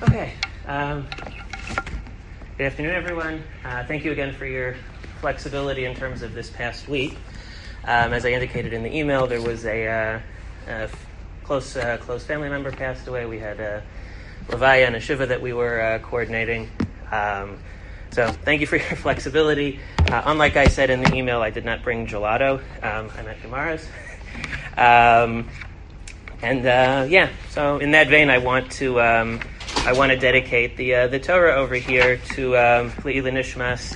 Okay. Good afternoon, everyone. Thank you again for your flexibility in terms of this past week. As I indicated in the email, there was a close family member passed away. We had a levaya and a shiva that we were coordinating. So thank you for your flexibility. Unlike I said in the email, I did not bring gelato. I'm at Gemara's. So in that vein, I want to dedicate the Torah over here to Le'ila Nishmas,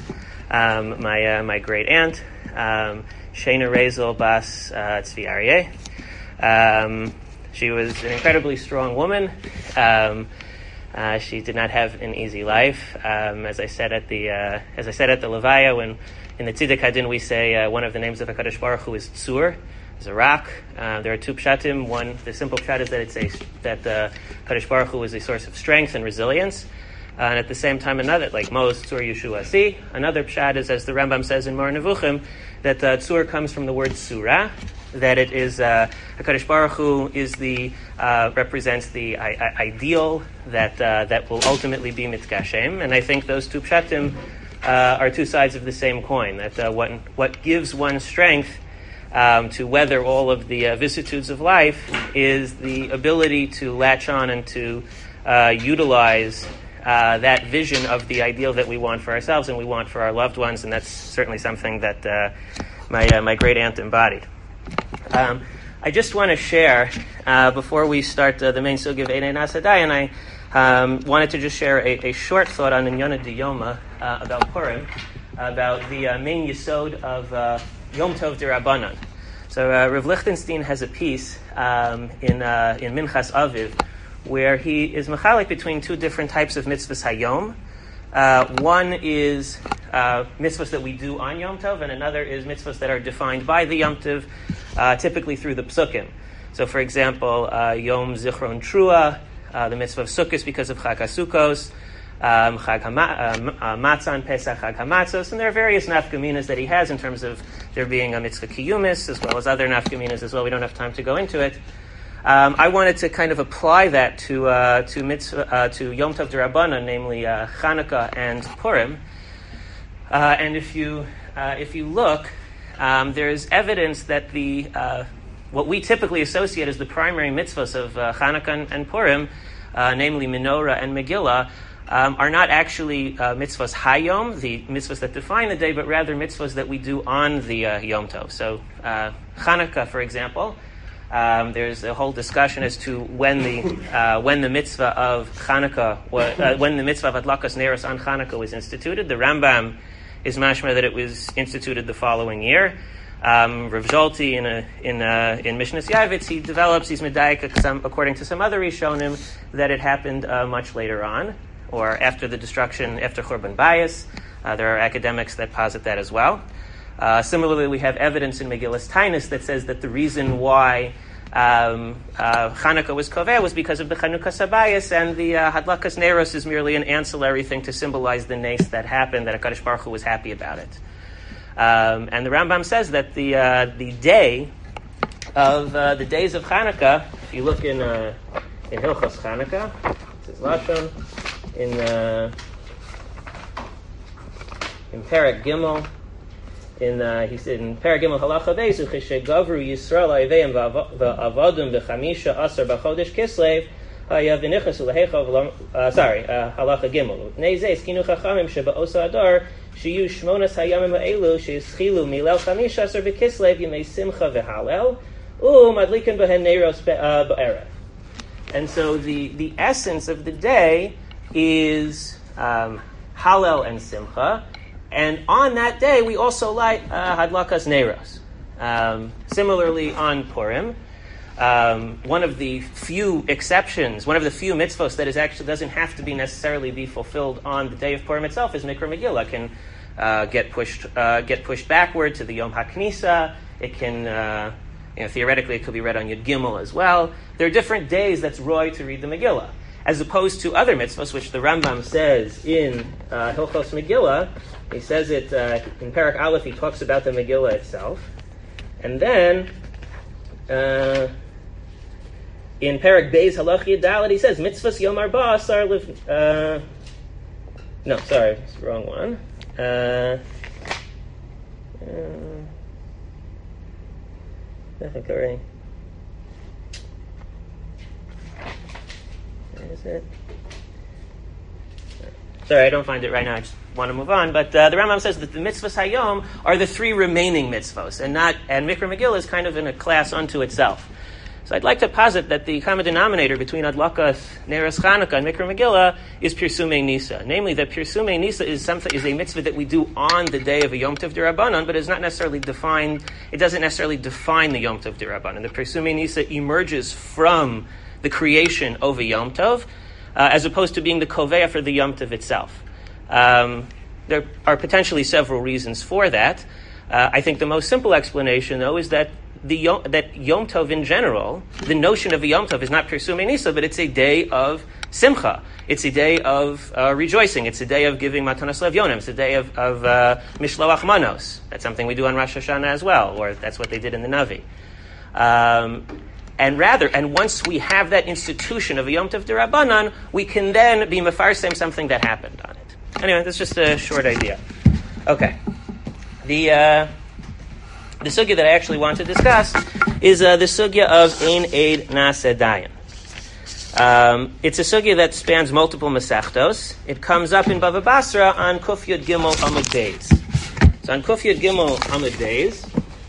my great aunt, Shana Rezel Bas Tzvi Aryeh. She was an incredibly strong woman. She did not have an easy life. As I said at the Levaya, when in the Tziduk Hadin we say one of the names of HaKadosh Baruch Hu is Tzur, is a rock. There are two pshatim. One, the simple pshat is that HaKadosh Baruch Hu is a source of strength and resilience. And at the same time, another, like Mos Tzur Yeshua Si, another pshat is, as the Rambam says in Mar Nevuchim, that Tzur comes from the word Tzura, that it is HaKadosh Baruch Hu is represents the ideal that will ultimately be Mitzgashem. And I think those two pshatim are two sides of the same coin. That what gives one strength to weather all of the vicissitudes of life is the ability to latch on and to utilize that vision of the ideal that we want for ourselves and we want for our loved ones, and that's certainly something that my great aunt embodied. I just want to share, before we start the main sugi of Einei Nasadai, and I wanted to just share a short thought on Inyana Diyoma about Purim, about the main yesod of Yom Tov D'Rabbanan. So Rav Lichtenstein has a piece in Minchas Aviv where he is mechalik between two different types of mitzvahs hayom. One is mitzvahs that we do on Yom Tov, and another is mitzvahs that are defined by the Yom Tov, typically through the psukim. So, for example, Yom Zichron Trua, the mitzvah of Sukkos because of Chag HaSukkos, Chag Matzah, Pesach, Chag HaMatzos, and there are various nafkaminas that he has in terms of there being a mitzvah kiyumis as well as other nafkaminas as well. We don't have time to go into it. I wanted to kind of apply that to Yom Tov D'Rabbanan, namely Chanukah and Purim. And if you look, there's evidence that what we typically associate as the primary mitzvahs of Chanukah and Purim, namely Menorah and Megillah, are not actually mitzvahs hayom, the mitzvahs that define the day, but rather mitzvahs that we do on the Yom Tov. So Chanukah, for example, there's a whole discussion as to when the mitzvah of Chanukah, when the mitzvah of Adlakas Neros on Chanukah was instituted. The Rambam is mashma that it was instituted the following year. Rav Zolti in Mishnas Yavitz, he develops these medayik according to some other Rishonim that it happened much later on, or after the destruction, after Churban Bayis. There are academics that posit that as well. Similarly, we have evidence in Megillas Tainus that says that the reason why Chanukah was koveh was because of the Chanukah Sabayis, and the Hadlakas Neros is merely an ancillary thing to symbolize the nace that happened, that HaKadosh Baruch Hu was happy about it. And the Rambam says that the day of the days of Chanukah, if you look in Hilchos Chanukah, this is Lashon, in Perek Gimel, he said in Perek Gimel Halacha Beis, Uchishe Gavru Yisrael Aiveim V'Avadim V'Chamisha Asar B'Chodesh Kislev Haya V'Nichasu L'Hecha Halacha Gimel Neizeh Skinu Chachamim Sheba Osa Adar Shiyu Shmonas Hayamim Ha'elu Sheischilu Milel Chamisha Asar B'Kislev Yimei Simcha V'Halel Madlikin B'Hen Neiros B'Erev. And so the essence of the day is Halel and Simcha. And on that day, we also light Hadlakas Neros. Similarly, on Purim, one of the few exceptions, one of the few mitzvos that is actually doesn't have to be necessarily be fulfilled on the day of Purim itself is Mikra Megillah. Can get pushed backward to the Yom HaKnisa. It can, theoretically, it could be read on Yud Gimel as well. There are different days that's roy to read the Megillah, as opposed to other mitzvahs, which the Rambam says in Hilchos Megillah. He says it in Perek Aleph. He talks about the Megillah itself, and then in Perek Beis Halach Yud Dalet, he says, mitzvahs Yom Arba Asar no, sorry, it's the wrong one. I think already. Where is it? Sorry, I don't find it right now. I just want to move on. But the Rambam says that the mitzvahs hayom are the three remaining mitzvahs, and Mikra Megillah is kind of in a class unto itself. So I'd like to posit that the common denominator between Adlakas, Neres Chanukah, and Mikra Megillah is Pirsumei Nisa. Namely, that Pirsumei Nisa is a mitzvah that we do on the day of a Yom Tov D'Rabbanan, but is not necessarily defined. It doesn't necessarily define the Yom Tov D'Rabbanan. The Pirsumei Nisa emerges from the creation of a Yom Tov, as opposed to being the koveya for the Yom Tov itself. There are potentially several reasons for that. I think the most simple explanation, though, is that that Yom Tov in general, the notion of a Yom Tov is not Pirsumei Nisa, but it's a day of Simcha. It's a day of rejoicing. It's a day of giving Matanos Levyonim. It's a day of Mishloach Manos. That's something we do on Rosh Hashanah as well, or that's what they did in the Navi. And once we have that institution of a Yom Tov D'Rabbanan, we can then be mefarsem something that happened on it. Anyway, that's just a short idea. Okay. The sugya that I actually want to discuss is the sugya of Ein Eid Na'aseh Dayan. It's a sugya that spans multiple Masechtos. It comes up in Bava Basra on Kuf Yud Gimel Amud Beis. So on Kuf Yud Gimel Amud Beis,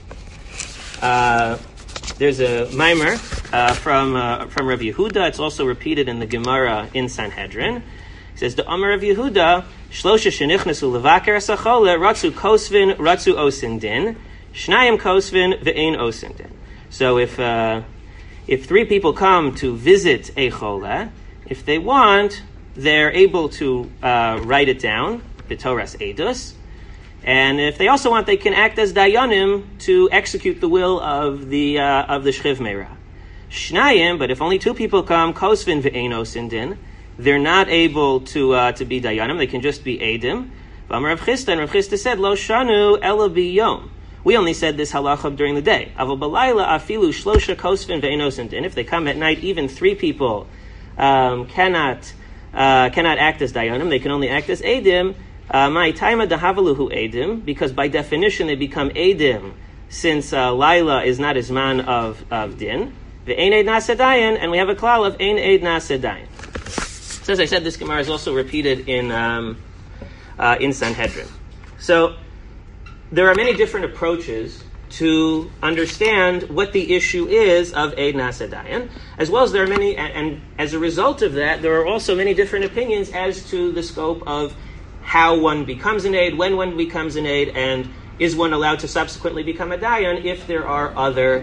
there's a mimer from Rav Yehuda. It's also repeated in the Gemara in Sanhedrin. It says, the Amar Rav Yehuda, Shlosha shenichnasu levaker asachole, ratzu kosvin, ratzu osin din, shnayim kosvin, ve'ein osin din. So if three people come to visit a chole, if they want, they're able to write it down, b'toras edus, and if they also want, they can act as dayanim to execute the will of the shchiv meira. Shnayim, but if only two people come, kosvin ve'ein osin din, they're not able to be dayanim. They can just be edim. Rav Chisda said, Lo shanu ela biyom. We only said this halacha during the day. Aval balayla afilu shlosha kosvin ve'enos and din. If they come at night, even three people cannot act as dayanim. They can only act as edim. My taima dahavaluhu edim, because by definition they become edim, since laila is not as man of din. Ve'ein eid na'aseh dayan, and we have a klal of ein eid na'aseh dayan. So as I said, this Gemara is also repeated in Sanhedrin. So there are many different approaches to understand what the issue is of Eid Na'aseh Dayan, as well as there are many, and as a result of that, there are also many different opinions as to the scope of how one becomes an Eid, when one becomes an Eid, and is one allowed to subsequently become a Dayan if there are other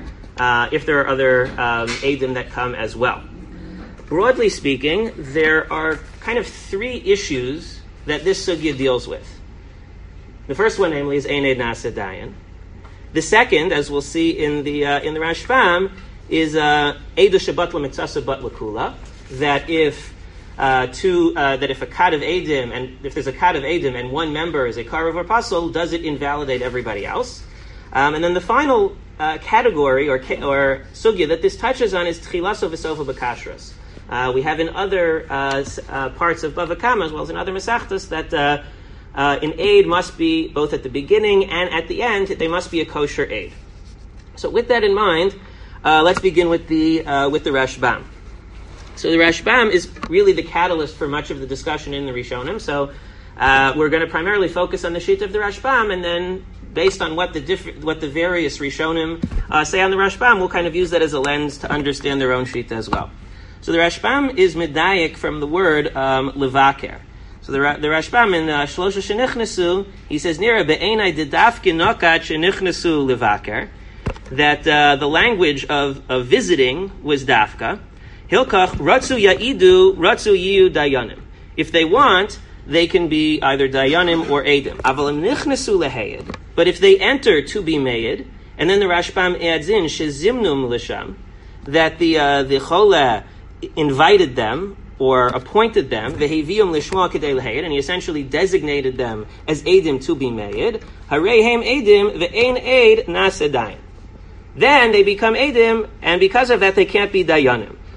Eidim that come as well. Broadly speaking, there are kind of three issues that this sugya deals with. The first one, namely, is Ein Eid Na'aseh Dayan. The second, as we'll see in the Rashbam, is Eidu Shebat L'Mitzasa Bat L'Kula, that if a kad of Eidim, and if there's a kad of Eidim and one member is a Karav or Pasol, does it invalidate everybody else? And then the final category or sugya that this touches on is Tchilaso V'Sofa B'Kashras. We have in other parts of Bava Kama, as well as in other Masechtas, that an aid must be both at the beginning and at the end. They must be a kosher aid. So, with that in mind, let's begin with the Rashbam. So, the Rashbam is really the catalyst for much of the discussion in the Rishonim. So, we're going to primarily focus on the sheet of the Rashbam, and then, based on what the various Rishonim say on the Rashbam, we'll kind of use that as a lens to understand their own sheet as well. So the Rashbam is medayik from the word levaker. So the Rashbam in Shlosha Shenichnesu, he says, Nira be'enai dedafke nokat shenichnesu levaker, that the language of visiting was dafka. Hilkach ratzu ya'idu, ratzu yiyu dayanim. If they want, they can be either dayanim or edim. Avalim nichnesu leheyed. But if they enter to be meyed, and then the Rashbam adds in shezimnum lisham, that the chola invited them or appointed them, v'hevium lishma kedei lehayed, and he essentially designated them as edim to be made. Hareihem edim ve'ein eid na'aseh dayan. Then they become edim, and because of that they can't be dayanim.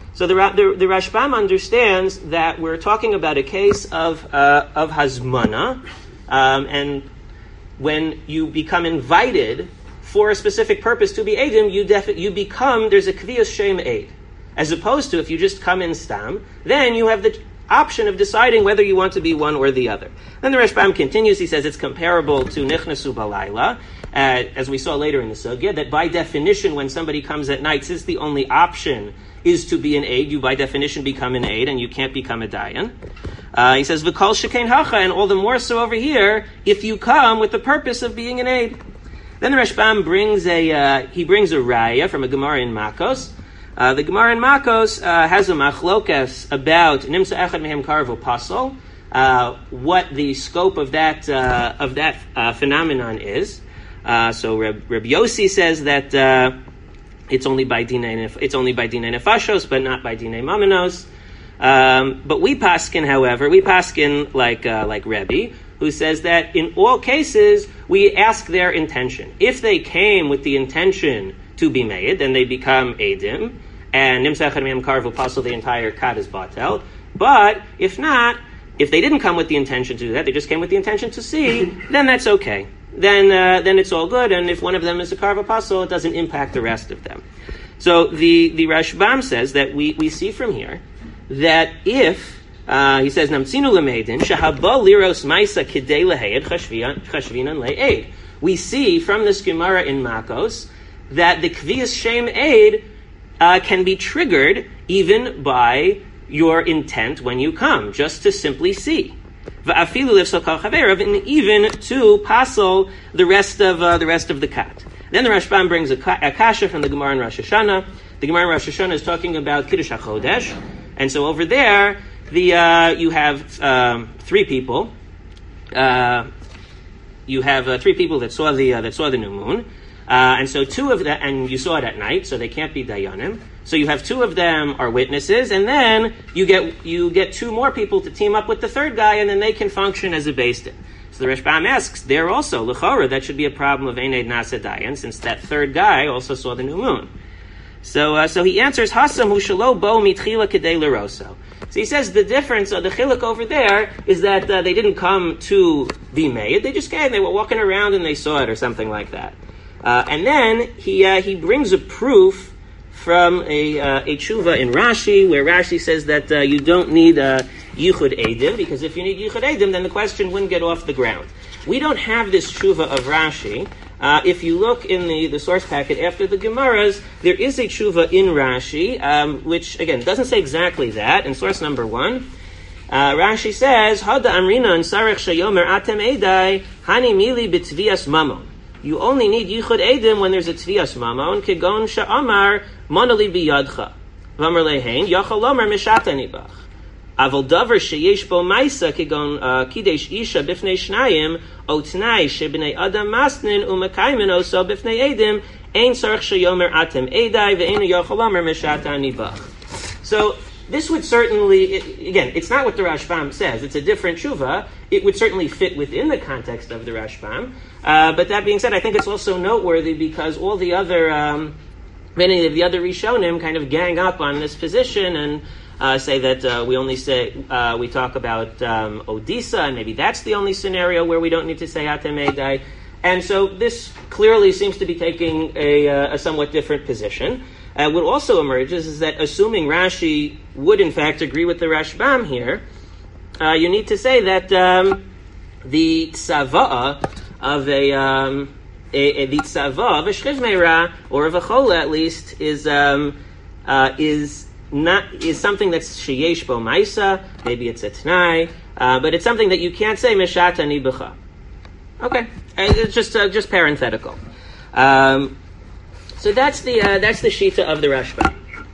So the Rashbam understands that we're talking about a case of hazmana, and when you become invited for a specific purpose to be Eidim, you become, there's a Kviyas Shem Eid. As opposed to if you just come in Stam, then you have the option of deciding whether you want to be one or the other. Then the Rashbam continues, he says it's comparable to Nichnasu Balayla, as we saw later in the Sugya, that by definition when somebody comes at night, since the only option is to be an aid, you by definition become an aid, and you can't become a dayan. He says, V'kol shekain hacha, and all the more so over here, if you come with the purpose of being an aid. Then the Rashbam brings a raya from a Gemara in Makos. The Gemara in Makos has a machlokas about nimsa echad mehem karvo pasol, what the scope of that phenomenon is. So Reb Yossi says that it's only by dinei nefashos, but not by dinei mamanos. But we paskin, however, like Rebbe, who says that in all cases we ask their intention. If they came with the intention to be made, then they become edim, and nimsa echad mehem karvo pasol, the entire kat is batel. But if not, if they didn't come with the intention to do that, they just came with the intention to see, then that's okay. Then it's all good, and if one of them is a karva pasol, it doesn't impact the rest of them. So the Rashbam says that we see from here that if he says namtzinu lemeidin shehaba liros ma'isa kidei lehayed chashvinan le'ed. We see from this Gemara in Makos that the kviyas shem aid can be triggered even by your intent when you come, just to simply see. And even to pasel the rest of the kat. Then the Rashbam brings a kasha from the Gemara in Rosh Hashanah. The Gemara in Rosh Hashanah is talking about Kiddush HaChodesh, and so over there you have three people. You have three people that saw the new moon, and so two of them, and you saw it at night, so they can't be dayanim. So you have two of them are witnesses, and then you get two more people to team up with the third guy, and then they can function as a beis din. So the Rashbam asks, there also, l'chora, that should be a problem of Ein Eid Nasa Dayan, since that third guy also saw the new moon. So he answers, Hasam hu shelo bo mitchila kedei l'roso. So he says the difference, the chiluk over there, is that they didn't come to be made, they just came, they were walking around and they saw it, or something like that. And then he brings a proof from a tshuva in Rashi, where Rashi says that you don't need yichud edim, because if you need yichud edim, then the question wouldn't get off the ground. We don't have this tshuva of Rashi. If you look in the source packet after the Gemaras, there is a tshuva in Rashi, which again doesn't say exactly that. In source number 1, Rashi says, Hada amrina and sarech shayomer atem edai hani mili b'tvias mamon. You only need yichud edim when there's a tvias mamon, kegon sha'amar monali biyadcha. V'amar lehein, yachal lomer mishatani bach. Avol davar sheyesh bo maisa kegon kidesh isha bifnei shnayim, o tnai shebnei adam masnin u'makaymen oso bifnei edim, ein sarech shayomer atem edai ve'einu yachal lomer mishatani bach. So, this would certainly, again, it's not what the Rashbam says. It's a different tshuva. It would certainly fit within the context of the Rashbam. But that being said, I think it's also noteworthy because all the other, many of the other Rishonim kind of gang up on this position and say that we talk about Odisa, and maybe that's the only scenario where we don't need to say Atem Edai. And so this clearly seems to be taking a somewhat different position. What also emerges is that assuming Rashi would in fact agree with the Rashbam here, you need to say that the tzava'ah of a shchiv meira or of a chola at least is something that's sheyesh bo maisa. Maybe it's a tnai, but it's something that you can't say mishat ani b'cha. Okay, it's just parenthetical. So that's the shita of the Rashbam.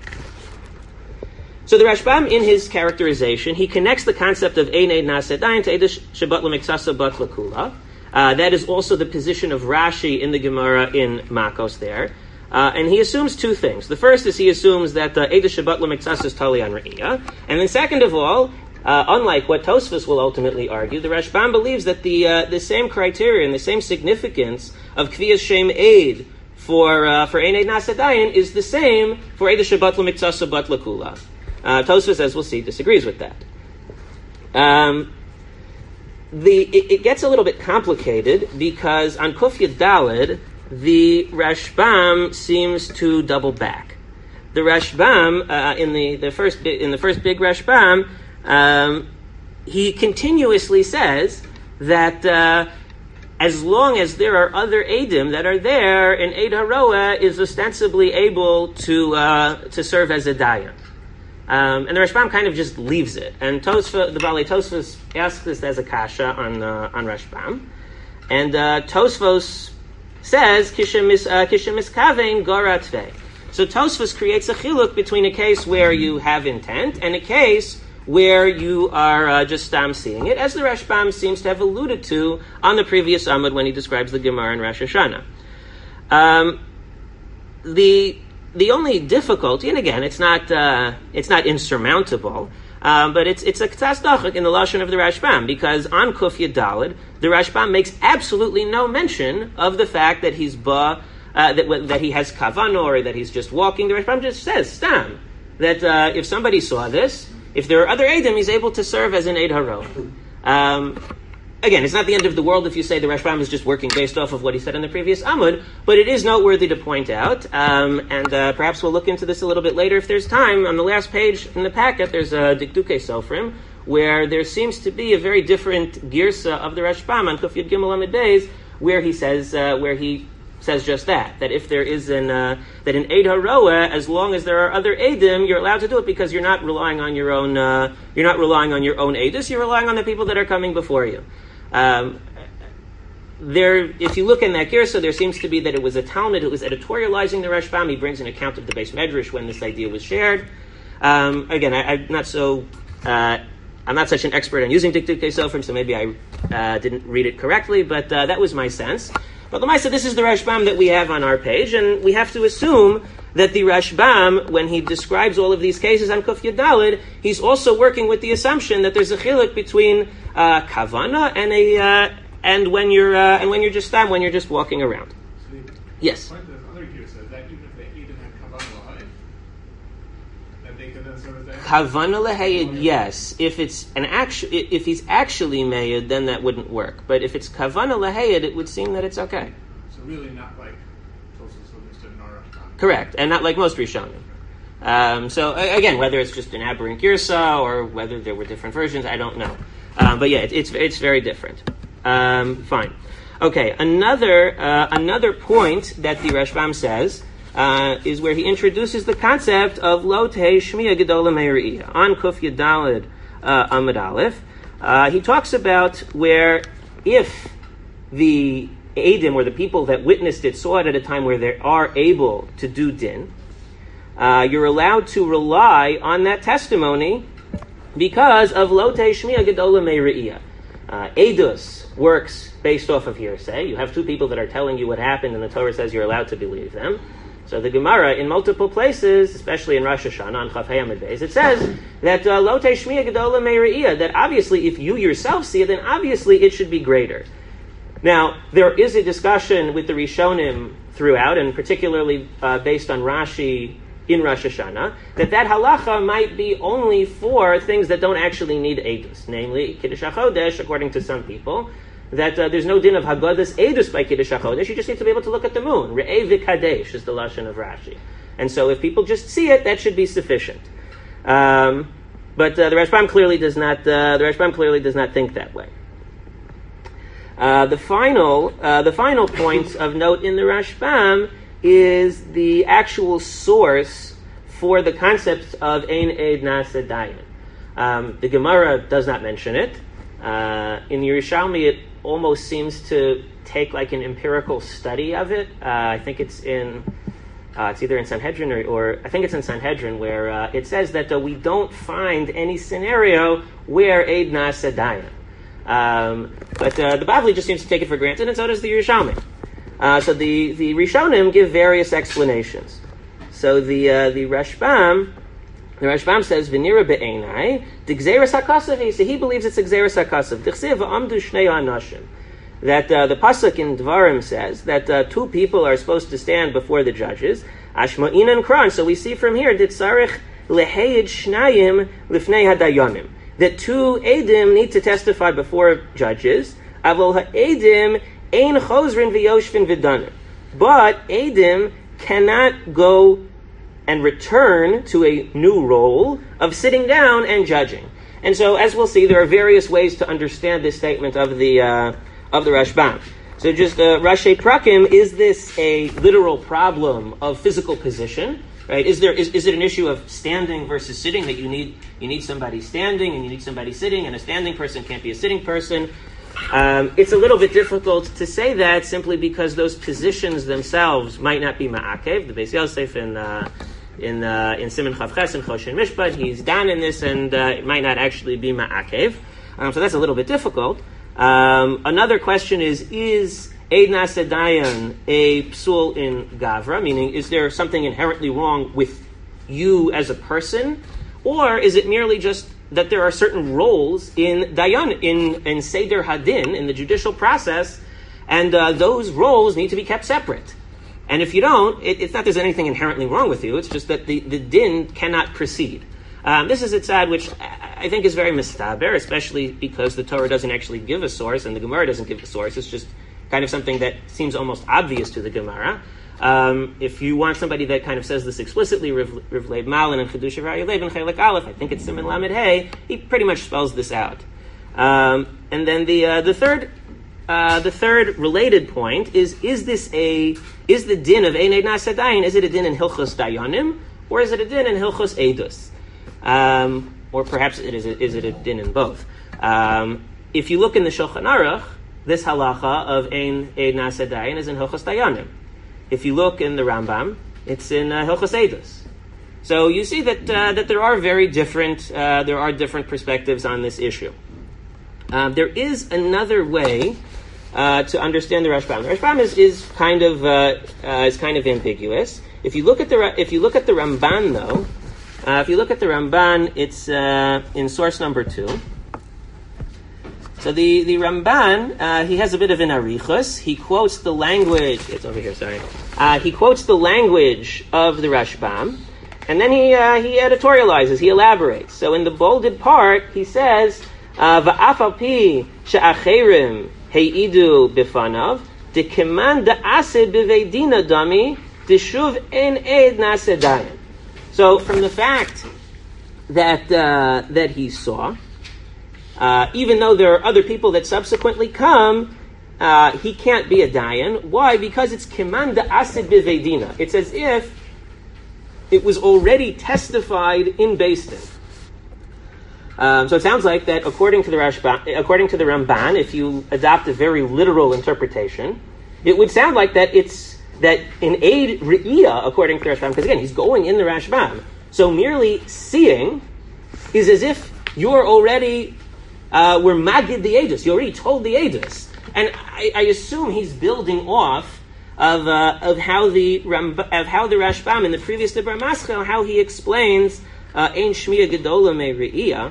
So the Rashbam, in his characterization, he connects the concept of Ein Eid Nasa Dayan to Eidah Shebat L'Miksasa Bat L'Kula. That is also the position of Rashi in the Gemara in Makos there. And he assumes two things. The first is he assumes that Eidah Shebat L'Miksasa is Tali on Re'iyah. And then second of all, unlike what Tosfos will ultimately argue, the Rashbam believes that the same criteria and the same significance of Kviyas Shem Eid for Ein Eid Nasa Dayan is the same for Eid Shabbat L'Miktsasa Bat L'Kula. Tosfos, as we'll see, disagrees with that. It gets a little bit complicated because on Kuf Yud Daled, the Rashbam seems to double back. The Rashbam in the first big Rashbam, he continuously says that as long as there are other Eidim that are there, an Eid HaRoeh is ostensibly able to serve as a Dayan. And the Rashbam kind of just leaves it. And the Balei Tosfos asks this as a kasha on Rashbam. And Tosfos says, Kishemis Kavein Goratvei. So Tosfos creates a chiluk between a case where you have intent and a case where you are just seeing it, as the Rashbam seems to have alluded to on the previous Amud when he describes the Gemara in Rosh Hashanah. The only difficulty, and again, it's not insurmountable, but it's a k'tas dachak in the lashon of the Rashbam, because on Kuf Yud Daled, the Rashbam makes absolutely no mention of the fact that he's that he has kavana or that he's just walking. The Rashbam just says stam that if somebody saw this, if there are other Eidim, he's able to serve as an Eid HaRoeh. Again, it's not the end of the world if you say the Rashbam is just working based off of what he said in the previous Amud, but it is noteworthy to point out, and perhaps we'll look into this a little bit later if there's time. On the last page in the packet, there's a Dikdukei Sofrim, where there seems to be a very different girsa of the Rashbam on Kuf Yud Gimel Amud Beis, where he says just that if there is that an Eid HaRoeh, as long as there are other Eidim, you're allowed to do it because you're not relying on your own Eidus, you're relying on the people that are coming before you. If you look in that girsa, there seems to be that it was a Talmud who was editorializing the Rashbam. He brings an account of the Beis Medrash when this idea was shared. Again, I'm not such an expert on using Dikdukei Sofrim, so maybe I didn't read it correctly, but that was my sense. But L'maisa, this is the Rashbam that we have on our page, and we have to assume that the Rashbam, when he describes all of these cases on Kuf Yud Daled, he's also working with the assumption that there's a chiluk between kavana and when you're just walking around. So yes. The point of other gear says that even if they didn't have kavana l'hayid, that they could then serve as Kavana l'hayid, yes. If he's actually mayid, then that wouldn't work. But if it's kavana l'hayid, it would seem that it's okay. So really not like Tosfos understood in our Rashbam. Correct, and not like most Rishonim. So again, whether it's just an aberrant girsa or whether there were different versions, I don't know. But yeah, it's very different. Fine. Okay, another point that the Rashbam says is where he introduces the concept of lo tehei shmiya gedola me're'iyah. On Kuf Yud Daled Amud Aleph, he talks about where if the Eidim, or the people that witnessed it, saw it at a time where they are able to do din, you're allowed to rely on that testimony because of lo tehei shmiya gedola me're'iyah. Eidus works based off of hearsay. You have two people that are telling you what happened, and the Torah says you're allowed to believe them. So the Gemara, in multiple places, especially in Rosh Hashanah, on Chaf Hei Amud Beis, it says that lo tehei shmiya gedola me're'iyah, that obviously if you yourself see it, then obviously it should be greater. Now, there is a discussion with the Rishonim throughout, and particularly based on Rashi in Rosh Hashanah, that halacha might be only for things that don't actually need edus, namely Kiddush HaChodesh, according to some people, that there's no din of Haggadas edus by Kiddush HaChodesh, you just need to be able to look at the moon. Re'eh v'kadesh is the lashon of Rashi. And so if people just see it, that should be sufficient. But the Rashbam clearly does not think that way. The final point of note in the Rashbam is the actual source for the concept of Ein Eid Nasa Dayan. The Gemara does not mention it. In Yerushalmi, it almost seems to take like an empirical study of it. I think it's either in Sanhedrin or I think it's in Sanhedrin, where it says that we don't find any scenario where Eid Nasa Dayan. But the Bavli just seems to take it for granted, and so does the Yerushalmi. So the Rishonim give various explanations. So the Rashbam says v'nira be'enai d'gzeres hakasav. So he believes it's a gzeres hakasav. D'chsev v'amdu shnei anashim. that the pasuk in Dvarim says that two people are supposed to stand before the judges, Ashma'in and Kran. So we see from here that Tzarich lehayid shnayim lifnei hadayanim, that two edim need to testify before judges. Avol ha'edim ein chozrin v'yoshvin v'danim, but edim cannot go and return to a new role of sitting down and judging. And so, as we'll see, there are various ways to understand this statement of the Rashbam. So just Rashi Prakim, is this a literal problem of physical position? Right? Is it an issue of standing versus sitting, that you need somebody standing and you need somebody sitting, and a standing person can't be a sitting person? It's a little bit difficult to say that simply because those positions themselves might not be ma'akev. The Beis Yosef in Siman Chavches and Choshen Mishpat, he's down in this, and it might not actually be ma'akev. So that's a little bit difficult. Another question is Eid Na'aseh Dayan a psul in Gavra? Meaning, is there something inherently wrong with you as a person? Or is it merely just that there are certain roles in Dayan, in Seder Hadin, in the judicial process, and those roles need to be kept separate? And if you don't, it's not there's anything inherently wrong with you, it's just that the din cannot proceed. This is a tzad which I think is very mistaber, especially because the Torah doesn't actually give a source and the Gemara doesn't give a source. It's just kind of something that seems almost obvious to the Gemara. If you want somebody that kind of says this explicitly, Rav Leib Malin and Chiddushei Raya Leib and Chelek Aleph, I think it's Siman Lamed Hey, he pretty much spells this out. And then the third related point is the din of Ein Eid Na'aseh Dayan, is it a din in Hilchos Dayanim, or is it a din in Hilchos Eidus? Or perhaps is it a din in both? If you look in the Shulchan Aruch, this halacha of Ein Eid Na'aseh Dayan is in Hilchos Dayanim. If you look in the Rambam, it's in Hilchos Eidus. So you see that there are different perspectives on this issue. There is another way to understand the Rashbam. The Rashbam is kind of ambiguous. If you look at the Ramban though, if you look at the Ramban, it's in source number 2. So the Ramban, he has a bit of an arichos. He quotes the language. It's over here. Sorry. He quotes the language of the Rashbam, and then he editorializes. He elaborates. So in the bolded part, he says, "Va'af al pi she'acherim heidu bifanav dekeman da'aseh b'veidina dami deshuv en eid na'aseh dayan." So from the fact that he saw, even though there are other people that subsequently come, he can't be a dayan. Why? Because it's keman da'aseh b'veidina. It's as if it was already testified in Beis Din. So it sounds like that according to the Ramban, if you adopt a very literal interpretation, it would sound like that that in Eid Re'iyah, according to the Rashbam, because again, he's going in the Rashbam. So merely seeing is as if you're already were magid the Eidus. You already told the Eidus. And I assume he's building off of how the Rashbam in the previous Dibra Maschel, how he explains Ein Shmiya Gedola Me Re'iyah.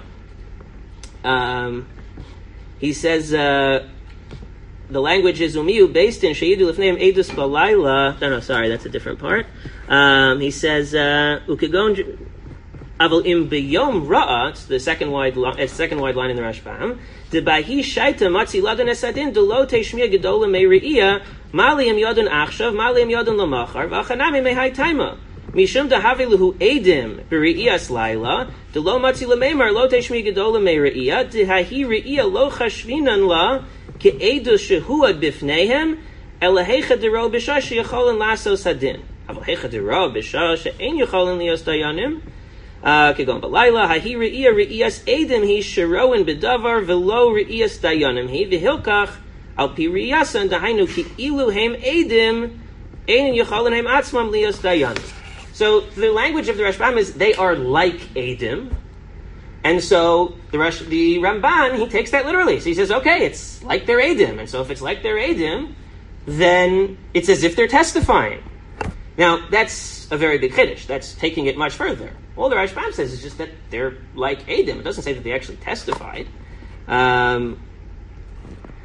He says the language is umiyu based in sheyidu lifneim edus balayla. No, sorry, that's a different part. He says ukegon aval im beyom ra'a. It's the second wide line in the Rashbam. Debahi shaita matzi ladan esadin delo teishmiya gedola me re'iyah mali im yodin achshav mali im yodin lamachar v'achanami mehai taima. Mishum dahavi luhu edim b're'iyas laila delo matzi lameimar lo teishmiya gedola me re'iyah dehahi re'iyah lo chashvinan la ke'edus shehuad bifneihem elahecha dero b'shah sheyacholin lasos hadin avahecha dero b'shah she'en yacholin lios dayanim kegon b'layla hahi re'iyah re'iyas edim hi sheroin b'davar v'lo re'iyas dayanim hi v'hilkach al pi re'iyasan dahainu ki'ilu hem edim ein yacholin hem atzmam lios dayanim. So the language of the Rashbam is they are like edim. And so the Ramban, he takes that literally. So he says, okay, it's like they're Eidim. And so if it's like they're Eidim, then it's as if they're testifying. Now, that's a very big chiddush. That's taking it much further. All the Rashbam says is just that they're like Eidim. It doesn't say that they actually testified. So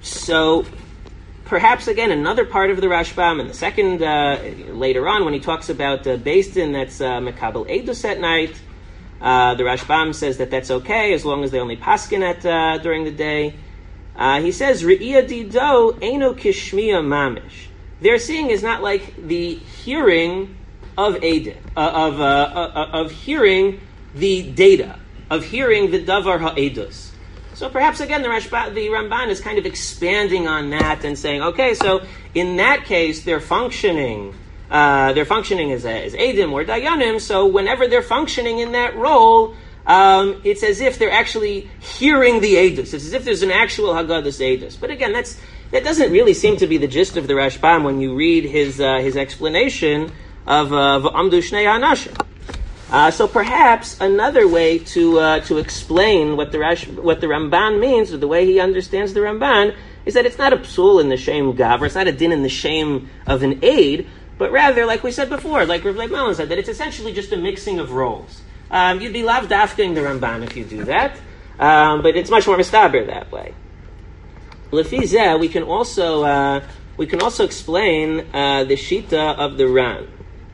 So perhaps again another part of the Rashbam in the second later on when he talks about Beis Din that's Mekabel Eidos at night, the Rashbam says that that's okay as long as they only paskin at during the day. He says Re'iyah Dido Eino Kishmiya Mamish. Their seeing is not like the hearing of Eidim, of hearing the data, of hearing the Davar HaEdus. So perhaps again the Ramban is kind of expanding on that and saying, okay, so in that case they're functioning as Eidim or Dayanim, so whenever they're functioning in that role, it's as if they're actually hearing the Eidus. It's as if there's an actual Haggadas Eidus. But again, that doesn't really seem to be the gist of the Rashbam when you read his explanation of Amdu Shnei Anashim. So perhaps another way to explain what the Ramban means, or the way he understands the Ramban, is that it's not a psul in the shem gavra, it's not a din in the shem of an aid, but rather, like we said before, like Rav Leib Malin said, that it's essentially just a mixing of roles. You'd be lav dafking the Ramban if you do that, but it's much more mistaber that way. Lefi zeh, we can also explain the shita of the Ran.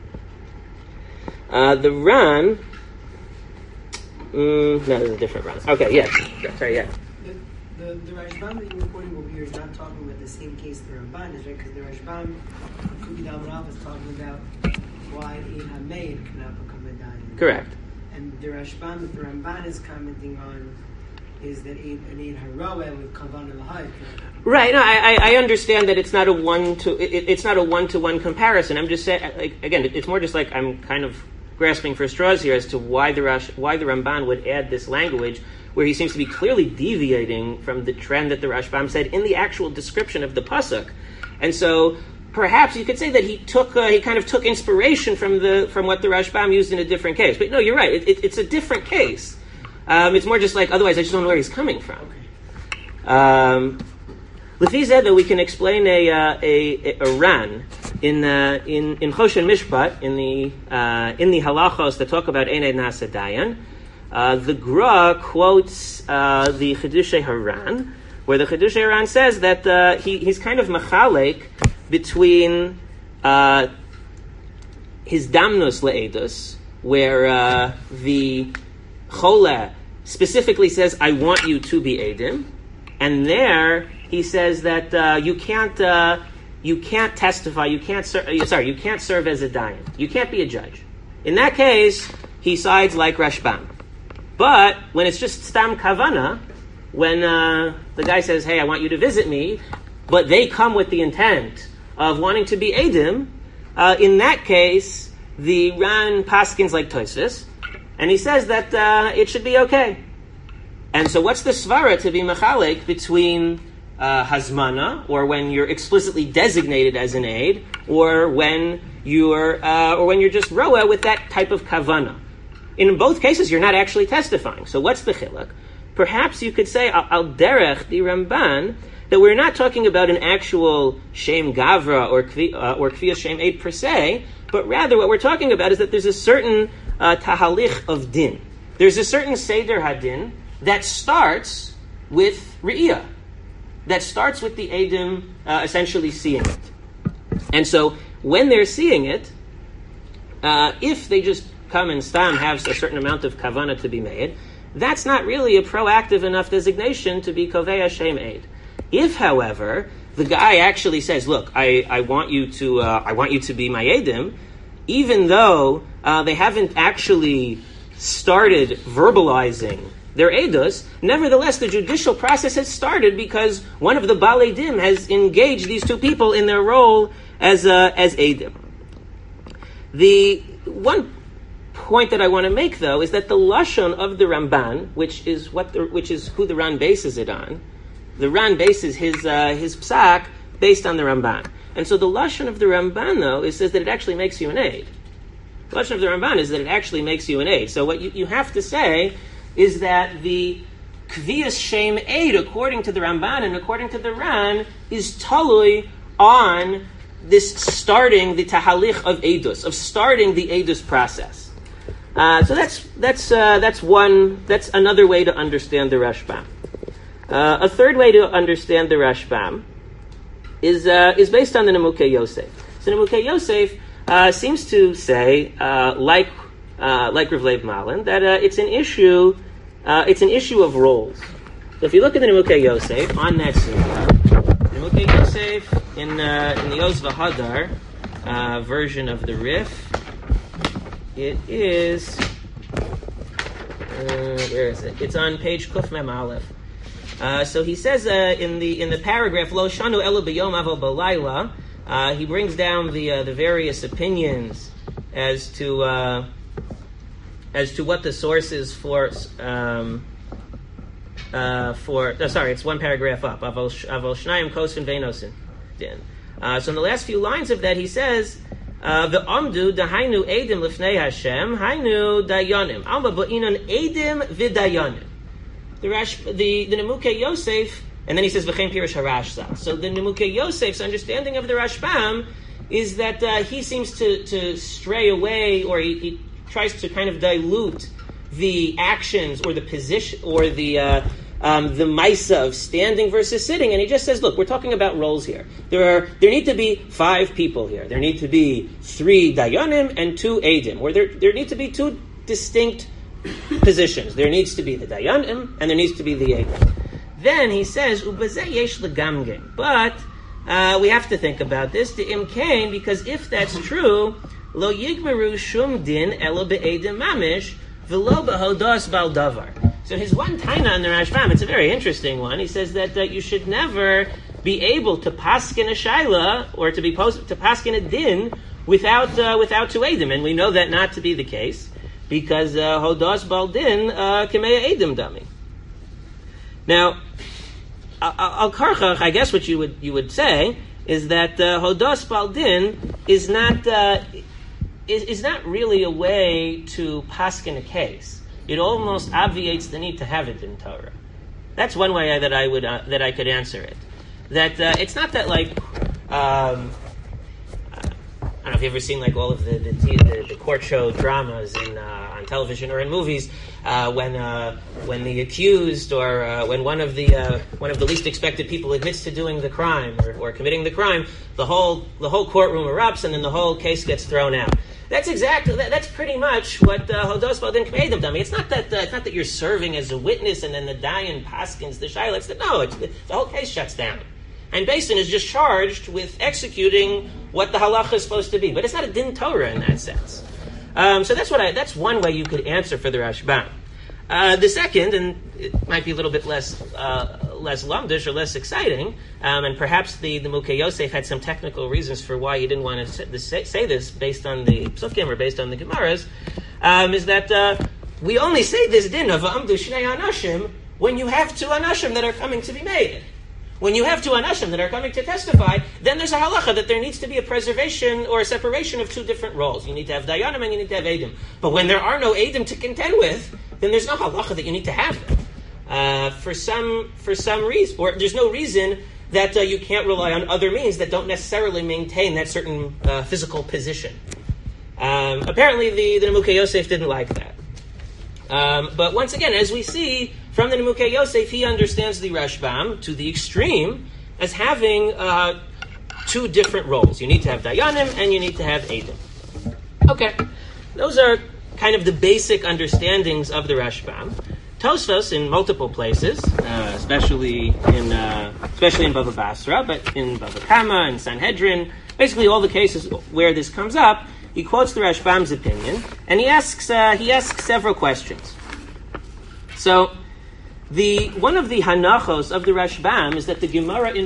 The Ran, no, there's a different Ran. Okay, yeah, sorry, yeah. The Rashbam that you're quoting over here is not talking about the same case the Ramban is, right? Because the Rashbam, Kubi Damanov, is talking about why Eid HaMeid cannot become a dayan. Correct. And the Rashbam that the Ramban is commenting on is that an Eid HaRoeh with Kavan al-Hayy. Right. No, I understand that it's not a one-to-one comparison. I'm just saying, again, it's more just like I'm kind of grasping for straws here as to why the Ramban would add this language where he seems to be clearly deviating from the trend that the Rashbam said in the actual description of the pasuk. And so perhaps you could say that he kind of took inspiration from what the Rashbam used in a different case. But no, you're right. It's a different case. It's more just like, otherwise I just don't know where he's coming from. Lefi zeh, though, we can explain a Ran in Choshen Mishpat in the halachos that talk about Ein Nasa Dayan. The Gra quotes the Chidushei Haran, where the Chidushei Haran says that he's kind of machalek between his damnus le'edus, where the Chola specifically says, "I want you to be Eidim," and there he says that you can't testify, you can't serve as a dayan, you can't be a judge. In that case, he sides like Rashbam. But when it's just stam kavana, when the guy says, "Hey, I want you to visit me," but they come with the intent of wanting to be Eidim, in that case, the Ran paskins like Tosfos, and he says that it should be okay. And so what's the svara to be mechalek between hazmana, or when you're explicitly designated as an aid, or when you're just roa with that type of kavana? In both cases, you're not actually testifying. So what's the chiluk? Perhaps you could say al derech the Ramban that we're not talking about an actual shem gavra or kviya shem aid per se, but rather what we're talking about is that there's a certain tahalich of din. There's a certain seder hadin that starts with re'iyah, that starts with the Eidim essentially seeing it. And so when they're seeing it, if they just come and stam have a certain amount of kavana to be made, that's not really a proactive enough designation to be kovei shem aid. If, however, the guy actually says, "Look, I want you to be my Eidim," even though they haven't actually started verbalizing their Eidos, nevertheless the judicial process has started because one of the Balei Dim has engaged these two people in their role as Eidim. The one point that I want to make, though, is that the lashon of the Ramban, which is who the Ran bases it on, the Ran bases his psak based on the Ramban, and so the lashon of the Ramban, though, says that it actually makes you an aid. The lashon of the Ramban is that it actually makes you an aid. So what you have to say is that the kviyas shem aid, according to the Ramban and according to the Ran, is talui on this starting the tahalich of eidus, of starting the eidus process. So that's another way to understand the Rashbam. A third way to understand the Rashbam is based on the Nemukei Yosef. So Nemukei Yosef seems to say, like Rav Leib Malin, that it's an issue of roles. So if you look at the Nemukei Yosef on that sukkah, Nemukei Yosef in the Oz V'Hadar version of the Rif, it is where is it? It's on page Kuf Mem Aleph. So he says in the paragraph Lo Shanu Elu B'Yom Avo B'Layla, he brings down the various opinions as to what the source is for. It's one paragraph up. Avol Shnayim Kosin Veinosin Din. So in the last few lines of that, he says, "The Amdu Dahainu Edim Lifnei Hashem Hainu Dayanim Alma Ba'inon Edim V'Dayanim." The Nemukei Yosef, and then he says V'chein Pirish Harashza. So the Nemukei Yosef's understanding of the Rashbam is that he seems to stray away, or he tries to kind of dilute the actions or the position or the maisa of standing versus sitting, and he just says, look, we're talking about roles here. There need to be 5 people here. There need to be 3 dayanim and 2 edim, or there need to be 2 distinct positions. There needs to be the dayanim and there needs to be the edim. Then he says, ubazeh yesh legamgem, but we have to think about this, the imkain, because if that's true, lo yigmeru shum din elo be'edim mamish v'lo behodos bal davar. So his one taina in the Rashbam, it's a very interesting one. He says that you should never be able to paskin a shaila or to paskin a din without 2 edim, and we know that not to be the case because hodos bal din kemeya edim dami. Now, al karchach, I guess what you would say is that hodos bal din is not really a way to paskin a case. It almost obviates the need to have it in Torah. That's one way that I could answer it. That it's not that like I don't know if you've ever seen like all of the court show dramas on television or in movies when the accused or when one of the least expected people admits to doing the crime or committing the crime, the whole courtroom erupts and then the whole case gets thrown out. That's pretty much what Hodos Baldin K'medim Dami. It's not that you're serving as a witness and then the Dayan paskins the Shaila. The whole case shuts down. And Beis Din is just charged with executing what the halacha is supposed to be. But it's not a din Torah in that sense. So that's one way you could answer for the Rashbam. The second, and it might be a little bit less lumdish or less exciting, and perhaps the Nemukei Yosef had some technical reasons for why he didn't want to say this based on the Psukim or based on the Gemaras, is that we only say this din of Amdu Shnei Anashim when you have 2 Anashim that are coming to be made. When you have 2 Anashim that are coming to testify, then there's a halacha that there needs to be a preservation or a separation of 2 different roles. You need to have Dayanim and you need to have Edim. But when there are no Edim to contend with, then there's no halacha that you need to have them. For some reason, or there's no reason that you can't rely on other means that don't necessarily maintain that certain physical position. Apparently, the Nemukei Yosef didn't like that. But once again, as we see from the Nemukei Yosef, he understands the Rashbam to the extreme as having 2 different roles. You need to have Dayanim and you need to have Edim. Okay, those are kind of the basic understandings of the Rashbam. Tosfos in multiple places, especially in Bava Basra, but in Bava Kama and Sanhedrin, basically all the cases where this comes up, he quotes the Rashbam's opinion, and he asks several questions. So, one of the hanachos of the Rashbam is that the Gemara in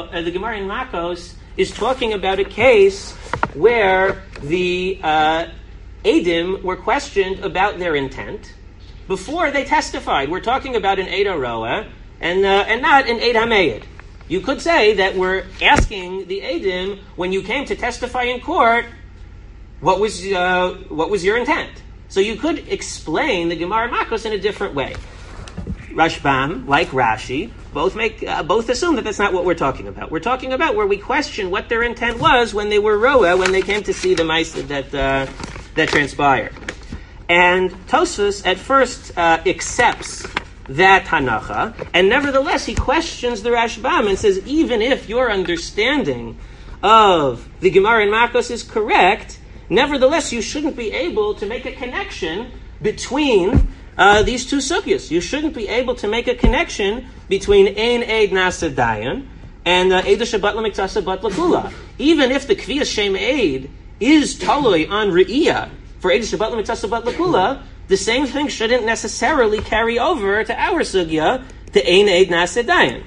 Makos is talking about a case where the Edim were questioned about their intent before they testified. We're talking about an Eid HaRoah and not an Eid HaMeid. You could say that we're asking the Edim, when you came to testify in court, what was your intent? So you could explain the Gemara Makos in a different way. Rashbam, like Rashi, both assume that that's not what we're talking about. We're talking about where we question what their intent was when they were Roa, when they came to see the Maisa that transpired. And Tosfos at first accepts that hanacha, and nevertheless he questions the Rashbam and says, even if your understanding of the Gemara in Makos is correct, nevertheless you shouldn't be able to make a connection between these two sugyas. You shouldn't be able to make a connection between Ein Eid Nasa Dayan and Eid Shabbat L'Miktasa Bat L'Kula. Even if the Kviyas Shem Eid is taloi on Re'iyah for Eid Shabbat L'Miktasa Bat L'Kula, the same thing shouldn't necessarily carry over to our sugya, to Ein Eid Nasa Dayan.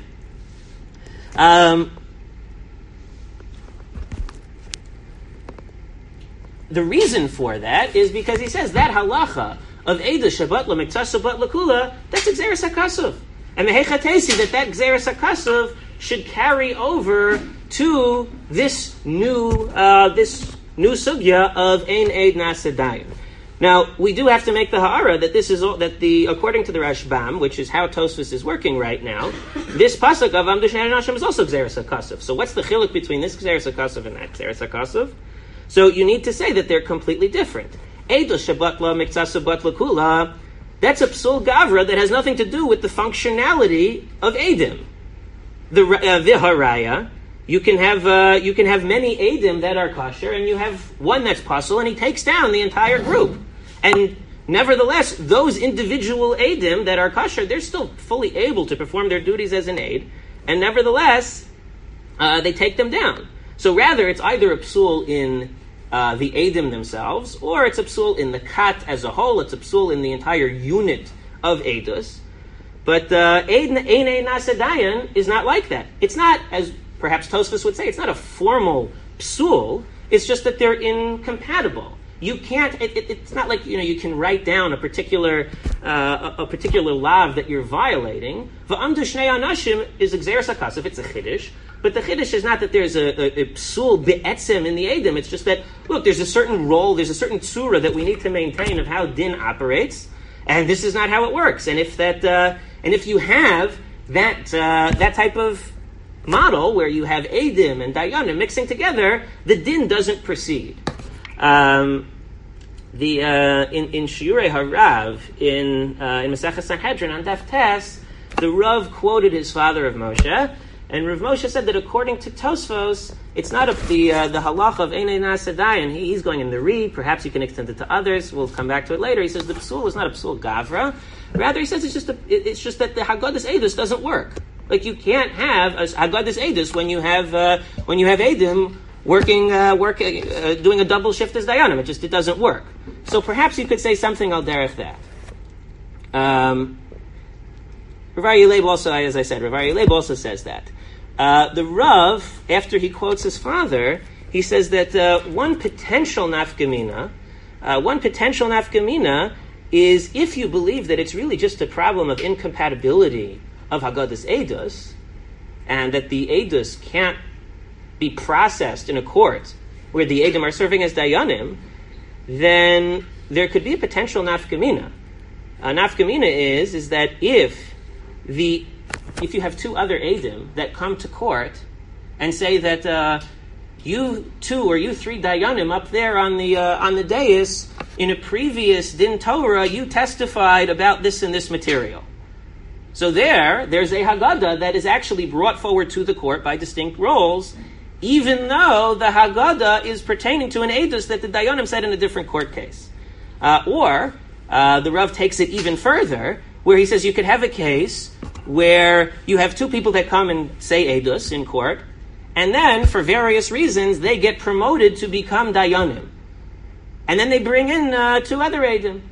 The reason for that is because he says that halacha of Eid Shabbat L'Miktasa Bat L'Kula, that's Gzeres HaKasuv. And mehechatesi that Gzeres HaKasuv should carry over to this new sugya of Ein Eid Nasa Dayan. Now, we do have to make the ha'ara that this is according to the Rashbam, which is how Tosfos is working right now, this pasuk of Amdu Shnei Nashim is also Gzeres HaKasuv. So what's the chiluk between this Gzeres HaKasuv and that Gzeres HaKasuv? So you need to say that they're completely different. Eid Shabbat L'Miktasa Bat L'Kula, that's a psul gavra that has nothing to do with the functionality of Eidim. The Viharaya, you can have many Eidim that are kosher, and you have one that's pasul, and he takes down the entire group. And nevertheless, those individual Eidim that are kosher, they're still fully able to perform their duties as an Eid, and nevertheless, they take them down. So rather, it's either a psul in the Eidim themselves, or it's a psul in the kat as a whole, it's a psul in the entire unit of Eidus. But Ein Eid Nasa Dayan is not like that. It's not, as perhaps Tosfos would say, it's not a formal psul, it's just that they're incompatible. You can't, it's not like, you can write down a particular lav that you're violating. V'amdu Shnei Anashim is a Gzeres HaKasuv, it's a chiddush. But the chiddush is not that there's a psul be'etzem in the Eidim. It's just that, look, there's a certain role, there's a certain tzura that we need to maintain of how din operates, and this is not how it works. And if you have that type of model where you have Eidim and Dayanim mixing together, the din doesn't proceed. In Shiurei Harav in Maseches Sanhedrin on Daf Tes, the Rav quoted his father of Moshe. And Rav Moshe said that according to Tosfos, it's not the halacha of Ein Eid Nasa Dayan. He's going in the reed. Perhaps you can extend it to others. We'll come back to it later. He says the psul is not a psul gavra. Rather, he says it's just that the Haggadah's Eidus doesn't work. Like you can't have a Haggadah's Eidus when you have Eidim working doing a double shift as Dayanim. It doesn't work. So perhaps you could say something al derech that. Rav Aryeh Leib also, as I said, Rav Aryeh Leib also says that. The Rav, after he quotes his father, he says that one potential nafkamina is if you believe that it's really just a problem of incompatibility of Haggadah's Eidus, and that the Eidus can't be processed in a court where the Eidim are serving as Dayanim, then there could be a potential nafkamina. Nafkamina is that if you have two other Eidim that come to court and say that you two or you three Dayanim up there on the dais in a previous Din Torah you testified about this and this material. So there's a Haggadah that is actually brought forward to the court by distinct roles, even though the Haggadah is pertaining to an Eidus that the Dayanim said in a different court case. Or the Rav takes it even further, where he says you could have a case where you have two people that come and say Eidus in court, and then, for various reasons, they get promoted to become Dayanim. And then they bring in two other Eidim.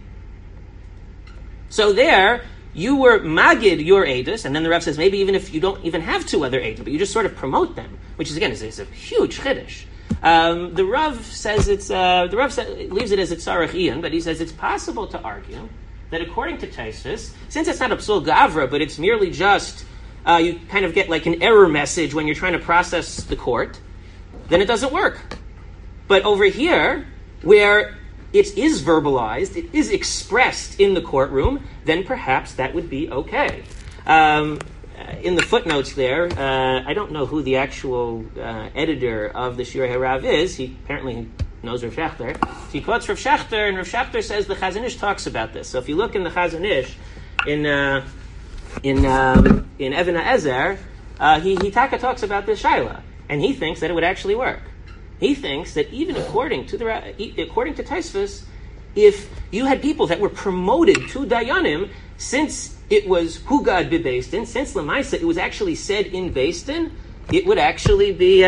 So there, you were Magid your Eidus, and then the Rav says maybe even if you don't even have two other Eidim, but you just sort of promote them, which is again is a huge chiddush. The Rav says leaves it as a tzarech iyan, but he says it's possible to argue that according to Tosfos, since it's not a psul gavra, but it's merely just you kind of get like an error message when you're trying to process the court, then it doesn't work. But over here, where it is verbalized, it is expressed in the courtroom, then perhaps that would be okay. In the footnotes there, I don't know who the actual editor of the Shiurei Harav is. He apparently knows Rav Shechter. He quotes Rav Shechter, and Rav Shechter says the Chazon Ish talks about this. So if you look in the Chazon Ish, in in Even HaEzer, he talks about this shaila, and he thinks that it would actually work. He thinks that even according to Tosfos, if you had people that were promoted to dayanim, since it was hugad b'beis din, since lemaisa it was actually said in beis din, it would actually be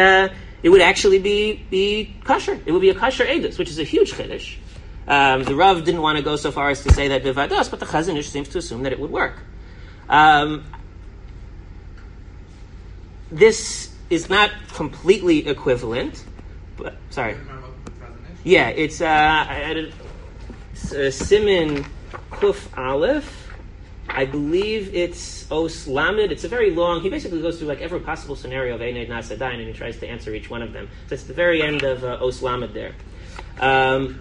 kosher. It would be a kosher edus, which is a huge chiddush. The Rav didn't want to go so far as to say that bevados, but the Chazon Ish seems to assume that it would work. This is not completely equivalent, but sorry. Yeah, it's Simin Kuf Aleph. I believe it's Os Lamed. It's a very long. He basically goes through like every possible scenario of Eined Nasa Dayan, and he tries to answer each one of them. So it's the very end of Os Lamed there. Let's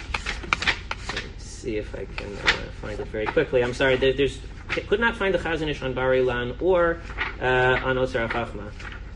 see if I can find it very quickly. I'm sorry. I could not find the Chazon Ish on Bar Ilan or on Osar HaChachma.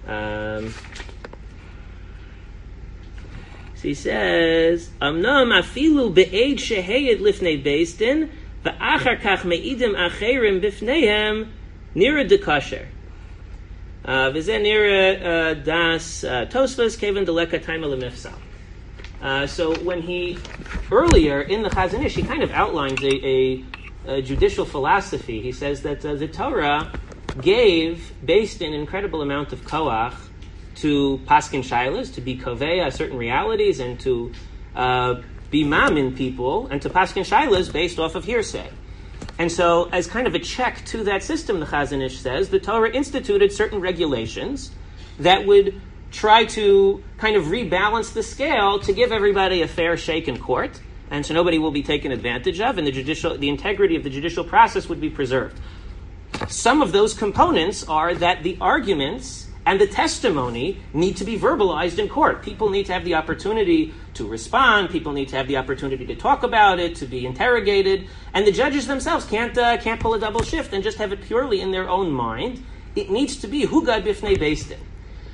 So he says, "Amnam afilu be'ed sheheyed lifnei beis din, va'achar kach me'idim acherim bifneihem nira dekasher." V'zeh nira das Tosfos kevan deleka taima lemifsal. So when he earlier in the Chazon Ish, he kind of outlines a judicial philosophy. He says that the Torah gave, based an incredible amount of koach, to paskin shailas, to be koveya certain realities, and to be mamin people, and to paskin shailas based off of hearsay. And so, as kind of a check to that system, the Chazon Ish says, the Torah instituted certain regulations that would try to kind of rebalance the scale to give everybody a fair shake in court, and so nobody will be taken advantage of, and the integrity of the judicial process would be preserved. Some of those components are that the arguments and the testimony need to be verbalized in court. People need to have the opportunity to respond. People need to have the opportunity to talk about it, to be interrogated, and the judges themselves can't pull a double shift and just have it purely in their own mind. It needs to be hugad bifnei beis din.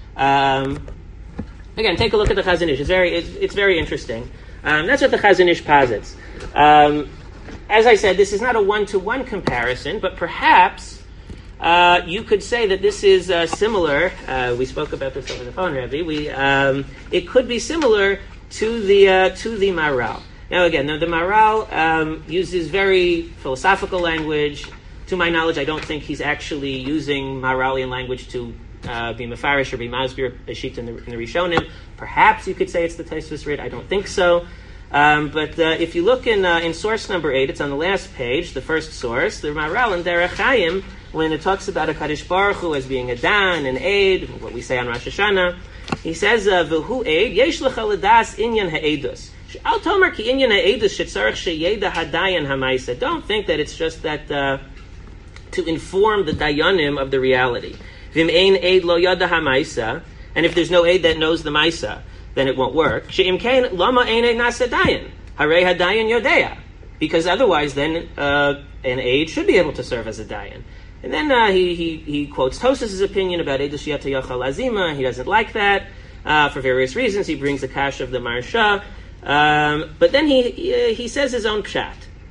Again, take a look at the Chazon Ish. It's very interesting. That's what the Chazon Ish posits. As I said, this is not a one-to-one comparison, but perhaps you could say that this is similar. We spoke about this over the phone, Rabbi. It could be similar to the Maharal. Now, again, the Maharal uses very philosophical language. To my knowledge, I don't think he's actually using Maharalian language to be mefarish or be masbir a sheet in the Rishonim. Perhaps you could say it's the Tosfos Rid. I don't think so. But if you look in source number 8, it's on the last page, the first source, the Maharal in Derech Chaim, when it talks about HaKadosh Baruch Hu as being a dan, an aid, what we say on Rosh Hashanah, he says, "V'hu aid, yesh lecha l'das inyan ha'edus. She'al tomer ki inyan ha'edus shetzarech sheyeda hadayan ha'maisa." Don't think that it's just that to inform the dayanim of the reality. V'im ein aid lo yada ha'maisa, and if there's no aid that knows the maisa, then it won't work. She'im kein lama ein aid nasa dayan, harei hadayan yodea, because otherwise then an aid should be able to serve as a dayan. And then he quotes Tosfos' opinion about Edus Yata Yachal Azima. He doesn't like that for various reasons. He brings the kash of the Maharsha. But then he says his own pshat.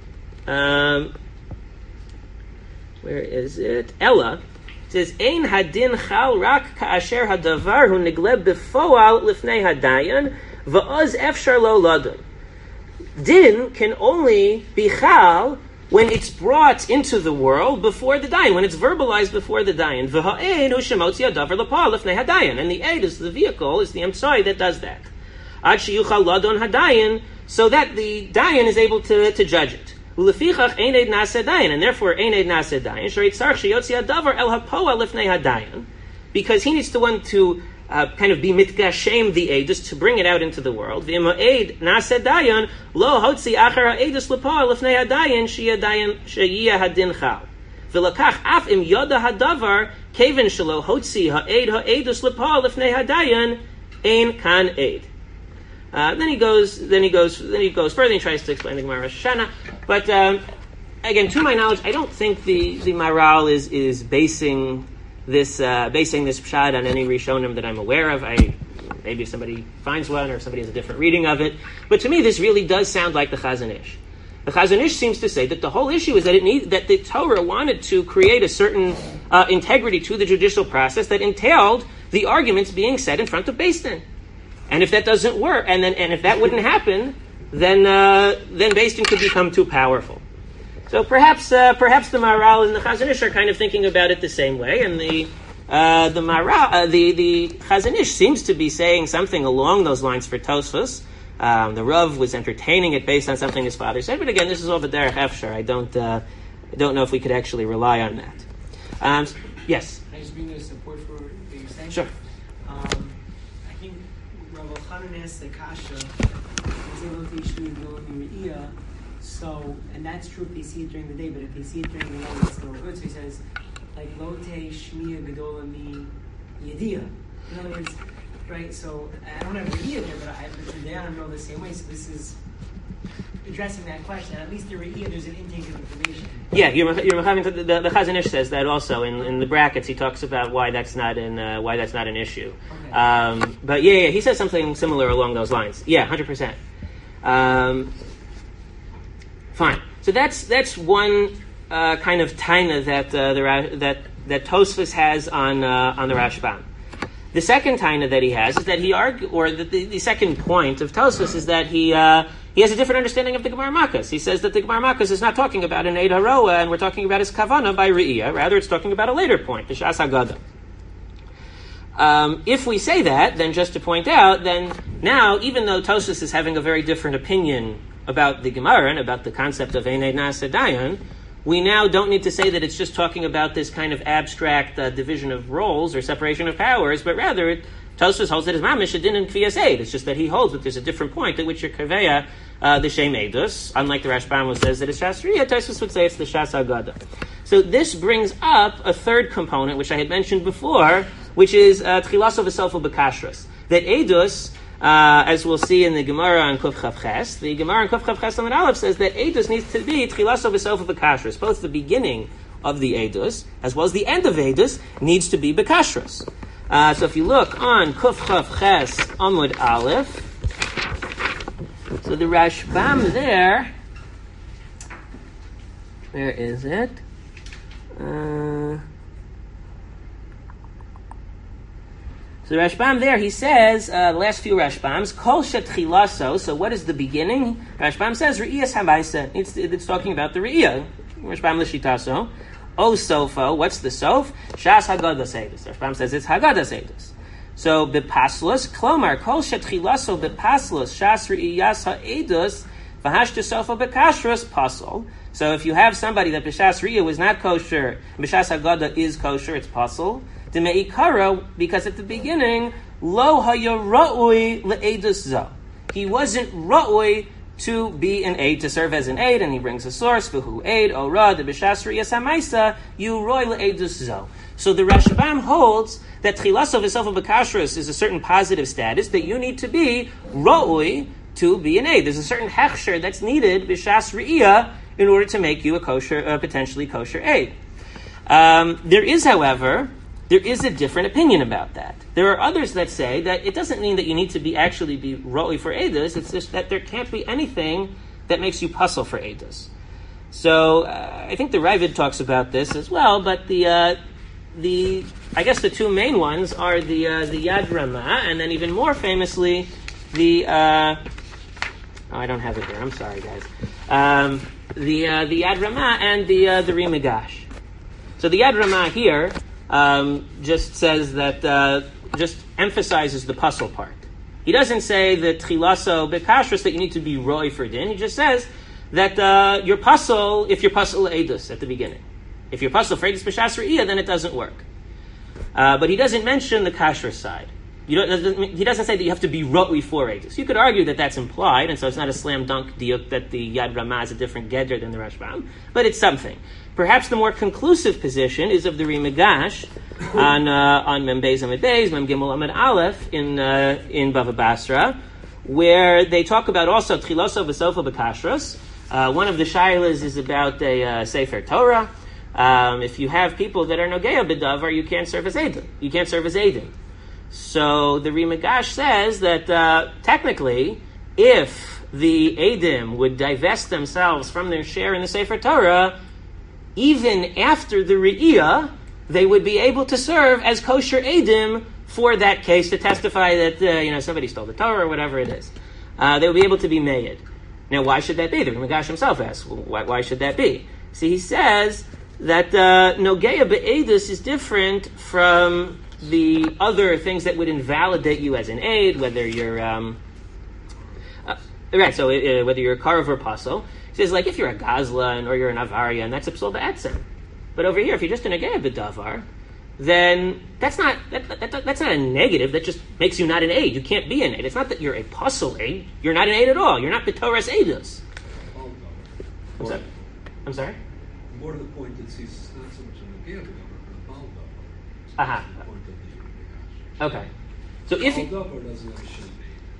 Where is it? Ella says, Ein hadin chal rak ka'asher hadavar hu nigleb befoal lifnei hadayan va'oz efshar lo ladun. Din can only be chal when it's brought into the world before the dayan, when it's verbalized before the dayan. V'ha'eid hu shemotzi hadavar l'pa'al lifnei hadayan, and the aid is the vehicle, is the emtsai that does that. Ad sheyuchal ladon hadayan, so that the dayan is able to judge it. Ulefichach ein eid nasa dayan, and therefore ein eid nasa dayan. Sharei tzarich sheyotzi hadavar el ha'poa lifnei hadayan, because he needs to want to kind of be mitgashem the edus, to bring it out into the world. V'im ha'eid nasa dayan lo hotzi achar ha'edus l'poa lifnei hadayan sheyiyah hadin chal. V'lakach af im yoda hadavar keven shelo hotzi ha'eid ha'edus l'poa lifnei hadayan ein kan eid. Then he goes further and he tries to explain the Gemara Rosh Hashanah. But again, to my knowledge, I don't think the Maharal is basing this pshat on any Rishonim that I'm aware of. Maybe if somebody finds one or somebody has a different reading of it. But to me, this really does sound like the Chazon Ish. The Chazon Ish seems to say that the whole issue is that the Torah wanted to create a certain integrity to the judicial process that entailed the arguments being said in front of Beis Din. And if that doesn't work, and if that wouldn't happen, then Beis Din could become too powerful. So perhaps the Maharal and the Chazon Ish are kind of thinking about it the same way, and the Chazon Ish seems to be saying something along those lines for Tosfos. The Rav was entertaining it based on something his father said, but again, this is all the derech efshar. I don't know if we could actually rely on that. Yes. I just bring the support for what you're saying. Sure. I think Rav Elchanan asked the kasha, so, and that's true if they see it during the day, but if they see it during the night, it's still good. So he says, like, lote shmiya gedola mi yediyah. In other words, right, so I don't have Re'iyah there, but they don't know the same way, so this is addressing that question. At least the Re'iyah, there's an intake of information. Yeah, the Chazon Ish says that also in the brackets. He talks about why that's not an issue. Okay. But yeah, he says something similar along those lines. Yeah, 100%. Fine. So that's one kind of taina that Tosfos has on the Rashbam. The second taina that he has is that the second point of Tosfos is that he has a different understanding of the Gemara Makkos. He says that the Gemara Makkos is not talking about an Eid HaRoa, and we're talking about his Kavana by Re'iyah. Rather, it's talking about a later point, the Shas Haggadah. If we say that, then just to point out, then now, even though Tosfos is having a very different opinion about the Gemara and about the concept of Ein Eid Na'aseh Dayan, we now don't need to say that it's just talking about this kind of abstract division of roles or separation of powers, but rather Tosfos holds that his mamish a din in Kfiyas Eid. It's just that he holds that there's a different point at which you're kaveya the Shem Eidus. Unlike the Rashbam who says that it's Shas Re'iyah, Tosfos would say it's the Shas Haggadah. So this brings up a third component, which I had mentioned before, which is Tchilaso v'Sofa b'Kashros. That Eidus, as we'll see in the Gemara on Kuf Chav Ches, the Gemara on Kuf Chav Ches Lamed Aleph says that Eidus needs to be Tchilaso v'Sofa b'Kashros. Both the beginning of the Eidus, as well as the end of Eidus, needs to be b'Kashros. So if you look on Kuf Chav Ches Amud Aleph, so the Rashbam there, where is it? So the Rashbam there, he says, the last few Rashbams, Kol Shetchilaso, so what is the beginning? Rashbam says, Re'iyas Hamaisa. It's talking about the Re'iyah. Rashbam L'shitaso. O Sofo, what's the Sof? Shas Haggadah Seidus. Rashbam says it's Haggadah Seidus. So, Bepaslos, Klomar, Kol Shetchilaso Bepaslos, Shas Re'iyas Ha'edus, V'hashta Sofo Bekashros, Pasol. So if you have somebody that B'shas Re'iyah was not kosher, B'shas Haggadah is kosher, it's Pasol. Deme'ikara, because at the beginning, Lo haya ra'ui le'edus zo. He wasn't ra'ui to be an aid, to serve as an aid, and he brings a source, V'hu aid, ora, de b'shas re'iyas ha'maisa, you roi le'edus zo. So the Rashbam holds that Tchilaso v'Sofa b'Kashros is a certain positive status, that you need to be ra'ui to be an aid. There's a certain hechsher that's needed, b'shas re'iyah, in order to make you a kosher, potentially kosher aid. There is a different opinion about that. There are others that say that it doesn't mean that you need to be roi for Eidus, it's just that there can't be anything that makes you puzzle for Eidus. So, I think the Ravid talks about this as well, but I guess the two main ones are the Yad Ramah, and then even more famously, I don't have it here, I'm sorry guys. The Yad Ramah and the Rimigash. So the Yad Ramah here, just says that, just emphasizes the puzzle part. He doesn't say that Tchilaso Bekashros that you need to be roi for din. He just says that your puzzle, if you're puzzle Eidus at the beginning. If you're puzzle for Eidus B'shas Re'iyah, then it doesn't work. But he doesn't mention the kasher side. He doesn't say that you have to be roi for Eidus. You could argue that that's implied, and so it's not a slam dunk diuk that the Yad Ramah is a different gedder than the Rashbam, but it's something. Perhaps the more conclusive position is of the Rimigash on Mem Beis Amid Beis, Mem Gimel Amid Aleph in Bava Basra, where they talk about also Tchilaso v'Sofa b'Kashros. One of the shaylas is about a Sefer Torah. If you have people that are Nogeya b'Davar, you can't serve as Eidim. You can't serve as Eidim. So the Rimigash says that technically, if the Eidim would divest themselves from their share in the Sefer Torah, even after the Re'iyah, they would be able to serve as kosher Eidim for that case, to testify that somebody stole the Torah or whatever it is. They would be able to be made. Now, why should that be? The Magash himself asks, why should that be? See, he says that Nogeya Be'edus is different from the other things that would invalidate you as an aid, whether you're whether you're a Karav or Paso. He says, like, if you're a Gazlan or you're an Avarian, that's a Psul Ba'etzem. But over here, if you're just a Nogeya B'davar, then that's not a negative. That just makes you not an aid. You can't be an aid. It's not that you're a Pasul aid. You're not an aid at all. You're not B'Torah's Eidus. I'm sorry? More to the point, it's not so much a Nogeya B'davar, but a Baldavar. Aha. The point of the Magash. Okay. So if Baldavar doesn't have a shame.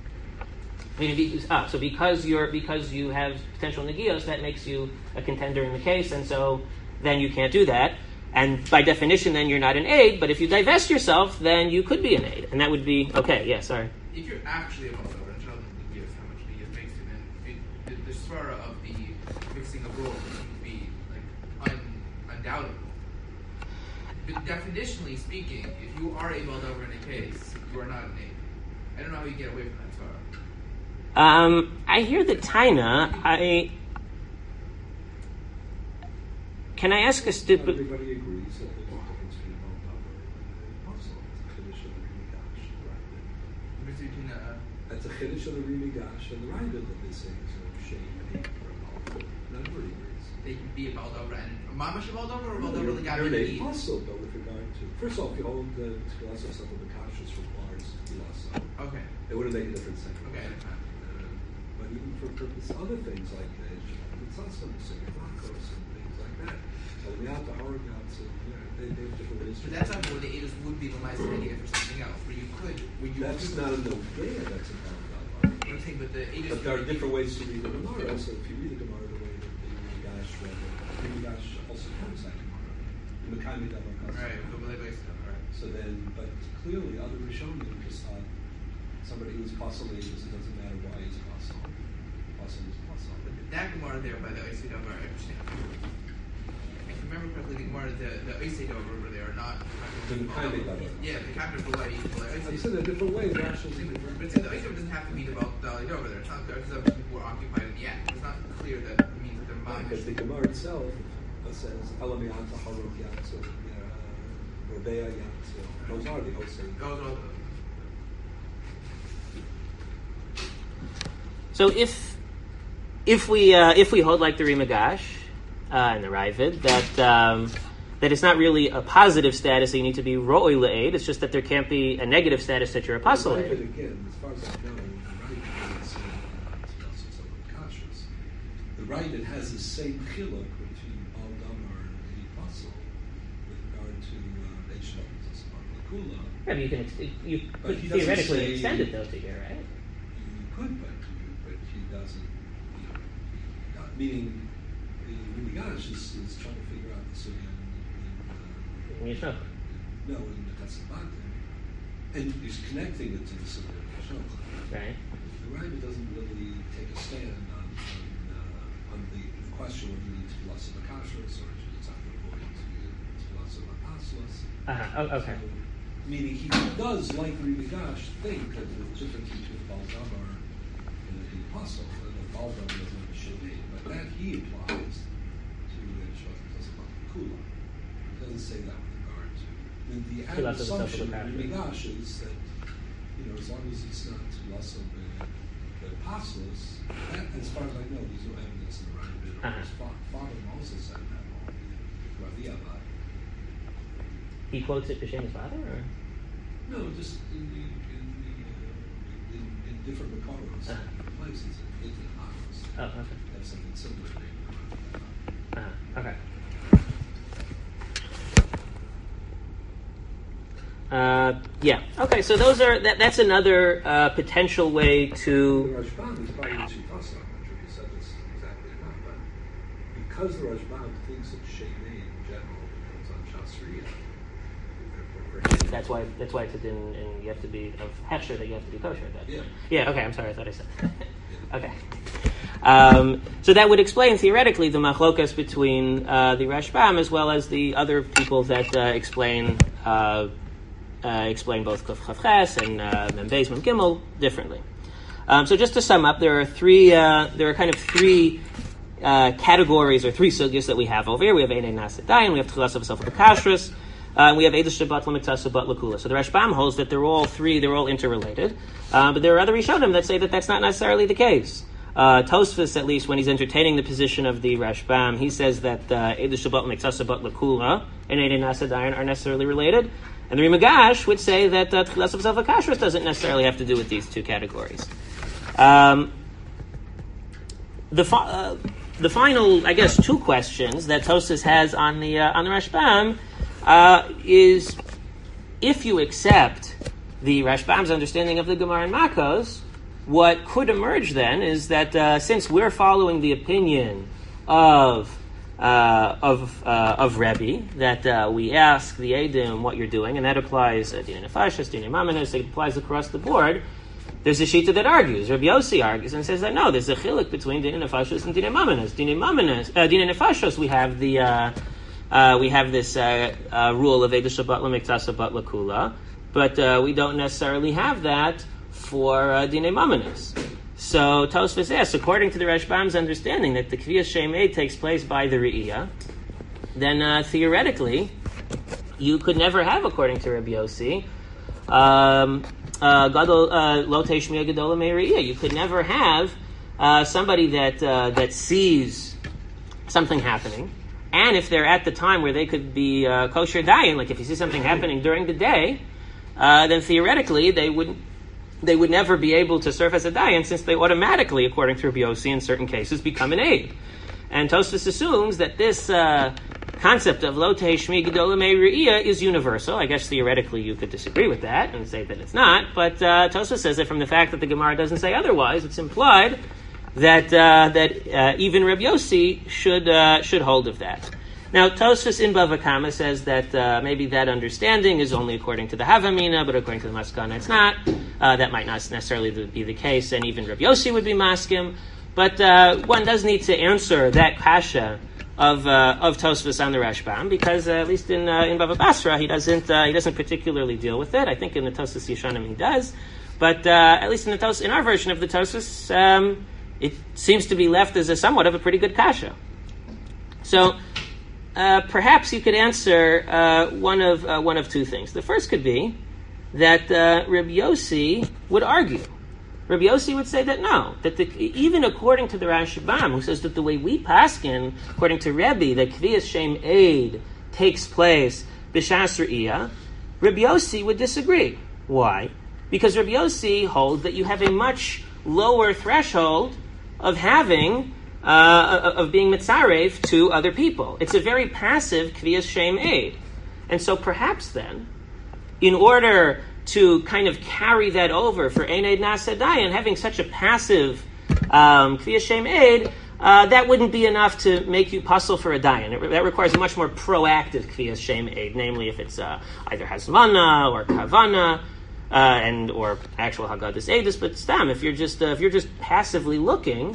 So because you have potential negios, that makes you a contender in the case, and so then you can't do that. And by definition, then you're not an aid. But if you divest yourself, then you could be an aid, and that would be okay. Yeah, sorry. If you're actually a Baldavar and telling the negios how much negios makes you, then the svara of the mixing of rules would be like undoubtable. But definitionally speaking, if you are a Baldavar in a case, you are not an aid. I don't know how you get away from that svara. I hear the Taina. Can I ask a stupid? Everybody agrees that there's a difference between Baldavar and Pasul. It's a Chiddush of the Rimigash. That's a Chiddush of the Rimigash and the Ravid that they say is a shame and hate for a Baldavar. Nobody agrees. They can be a Baldavar and a Mamash Baldavar or a Baldavar You're Legabi. Pasul, but with regard to first off, if you hold the Tchilas of the Kashas requires Tchilas. Okay. It wouldn't make a difference. Okay. But even for purpose other things like it's not something Makos and things like that. So we have to Haragats and they have different ways. But that's not where the Eidos would be the Maizah for something else, where you could. That's not a Nogeya, that's a Baldavar. I'm saying, but the Eidos. But there are different ways to read the Gemara. So if you read the Gemara the way that the Rimigash read it, the Rimigash also comes that Gemara. The Mekayim Davar Kasam. Right. So then, but clearly other Rishonim just thought somebody who's Pasul it doesn't matter why he's Pasul. Pasul is Pasul. But that Gemara there by the Oisei Davar, I understand. If you remember correctly, the Gemara, the Oisei Davar over there are not. The Mekayim Davar. Yeah, the captain of Belay. I'm saying there are different ways. Actually, but the Oisei doesn't have to be about Dali over there. It's not because other people were occupied in the act. It's not clear that it means that they're mom. because the Gemara itself says Elamiyanta Harok Yatsu, Robeya Yatsu. Those are the Osei. So if we hold like the Rimagash and the Ravid that it's not really a positive status that you need to be ro'oi le'ed, it's just that there can't be a negative status that you're a pasul Ravid, aid. again, as far as I know, the Ravid has the same chiluk between Baal Damar and the pasul with regard to Eishel Kula. Yeah, but you could theoretically extend it though to here, right? You could, but he doesn't. Meaning, the Rimagash is trying to figure out the sugya In Yeshua. in the Katsabatim, and he's connecting it to the sugya in Yeshua. Right. The Ravid doesn't really take a stand on the question whether you need to bless the kashrus or it's not going to bless the apostles. Okay. So, meaning he does, like Rimagash, think that the difference between Baal Damar and the apostle, and the Baal Damar doesn't have a shilei, but that he applies to Kula. He doesn't say that with regard to the added assumption of Rimagash is that as long as it's not to bless the apostles, that, as far as I know, there's no evidence in the Ravid. His father also said that Ravi Abad. He quotes it B'Shem his father, or? No, just in different Makoros, places, in Makoros. Oh, okay. Have something similar. Okay. Yeah. Okay. So those are that's another potential way The to. Rashban is probably the Shitasa. I'm not sure if you said this exactly or not, but because the Rashban thinks that Shemei in general depends on Shasriya, That's why it's a din, and you have to be of hechsher, that you have to be kosher. Yeah. Okay. I'm sorry. I thought I said. Okay. So that would explain theoretically the machlokas between the Rashbam as well as the other people that explain both Kuf Chav Ches and Mem Beis Mem Gimel differently. So just to sum up, there are three categories or three sugyas that we have over here. We have Einei Nasa Dayan, we have Tchilas of Self Kashrus, and we have Eidos Shabbat L'Mitzvah Shabbat L'Kula. So the Rashbam holds that they're all interrelated, but there are other Rishonim that say that that's not necessarily the case. Tosfos, at least, when he's entertaining the position of the Rashbam, he says that Eidos Shabbat L'Mitzvah Shabbat L'Kula and Einei Nasa Dayan are necessarily related. And the Rimagash would say that Tchilas of Self Kashrus doesn't necessarily have to do with these two categories. The final, I guess, two questions that Tosfos has on the Rashbam is, if you accept the Rashbam's understanding of the Gemara and Makos, what could emerge then is that since we're following the opinion of Rebbe, that we ask the Eidim what you're doing, and that applies Dinei Nefashos, Dinei Mamanos, it applies across the board. There's a shita that argues. Rabbi Yossi argues and says that no, there's a chiluk between Dinei Nefashos and Dinei Mamanos. Dinei Nefashos, we have this rule of Eidos Shabbat L'Mitzvah Shabbat L'Kula, but we don't necessarily have that for Dinei Mamanos. So Tosfos asks, according to the Rashbam's understanding that the Kviyas Shem Eid takes place by the Re'iyah, then theoretically you could never have, according to Rabbi Yossi, you could never have somebody that sees something happening, and if they're at the time where they could be kosher dayan, like if you see something happening during the day, then theoretically they would never be able to serve as a dayan, since they automatically, according to Rabbi Yossi, in certain cases become an aid. And Tosfos assumes that this concept of lo teishmi gedola me'iriyah is universal. I guess theoretically you could disagree with that and say that it's not, but Tosfos says that from the fact that the Gemara doesn't say otherwise, it's implied that even Rabbi Yossi should hold of that. Now Tosfos in Bava Kama says that maybe that understanding is only according to the Havamina, but according to the Maskana it's not. That might not necessarily be the case, and even Rabbi Yossi would be maskim. But one does need to answer that kasha of Tosfos on the Rashbam, because at least in Bava Basra he doesn't particularly deal with it. I think in the Tosfos Yeshanim he does, but at least in our version of the Tosfos, it seems to be left as somewhat of a pretty good kasha. So perhaps you could answer one of two things. The first could be that Rabbi Yossi would argue. Rabbi Yossi would say that no, that even according to the Rashbam, who says that the way we paskin, according to Rebbe, that Kviyas Shem Eid takes place b'shas re'iyah, Rabbi Yossi would disagree. Why? Because Rabbi Yossi holds that you have a much lower threshold of having of being mitzarev to other people. It's a very passive Kviyas Shem Eid, and so perhaps then, in order to kind of carry that over for Einei Nasa Dayan, having such a passive Kviyas Shem Eid, that wouldn't be enough to make you puzzle for a Dayan. That requires a much more proactive Kviyas Shem Eid, namely if it's either Hazmana or Kavana, or actual Haggadah Eidus, but stam, if you're just passively looking,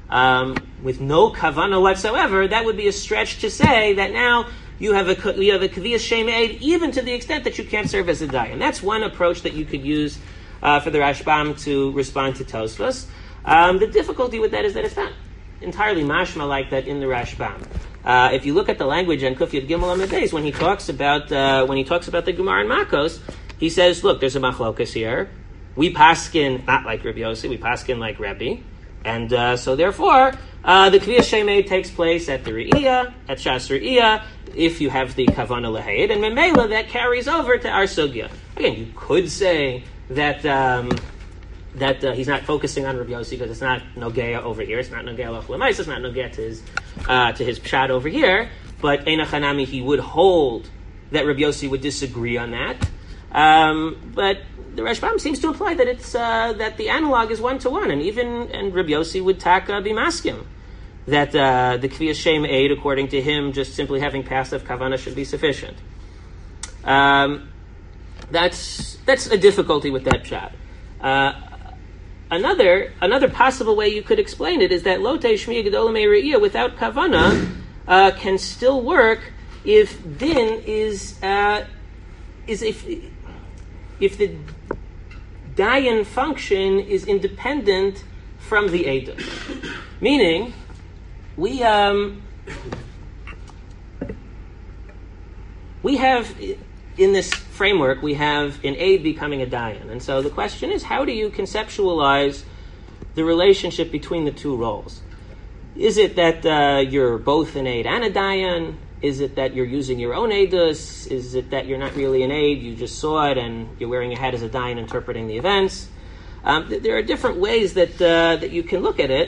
with no Kavana whatsoever, that would be a stretch to say that now you have a Kviyas Shem Eid, even to the extent that you can't serve as a dayan. That's one approach that you could use for the Rashbam to respond to Tosfos. The difficulty with that is that it's not entirely mashma like that in the Rashbam. If you look at the language on Kuf Yud Gimel Amud Beis, when he talks about the Gemara and Makos, he says, look, there's a machlokas here. We paskin not like Rabbi Yossi, we paskin like Rebbe. And so therefore, the Kviyas Shem Eid takes place at the Re'iyah, at Shas Re'iyah, if you have the Kavana L'Haid, and Memela, that carries over to our Sugya. Again, you could say that he's not focusing on Rabbi Yossi because it's not Nogea over here, it's not Nogea Lach L'Mais, it's not Nogea to his Pshat over here, but Eina Chanami, he would hold that Rabbi Yossi would disagree on that. But the Rashbam seems to imply that it's that the analog is 1-to-1, and Rabbi Yossi would be maskim that the Kviyas Shem Eid, according to him, just simply having passive kavana should be sufficient. That's a difficulty with that pshat. Another possible way you could explain it is that Lotei Shmiya Gedola Me'Re'iyah without Kavana can still work if din is if the dayan function is independent from the edus. Meaning, we have in this framework, we have an aid becoming a dayan. And so the question is, how do you conceptualize the relationship between the two roles? Is it that you're both an aid and a dayan? Is it that you're using your own edus? Is it that you're not really an aid, you just saw it and you're wearing a hat as a dayan interpreting the events? There are different ways that you can look at it.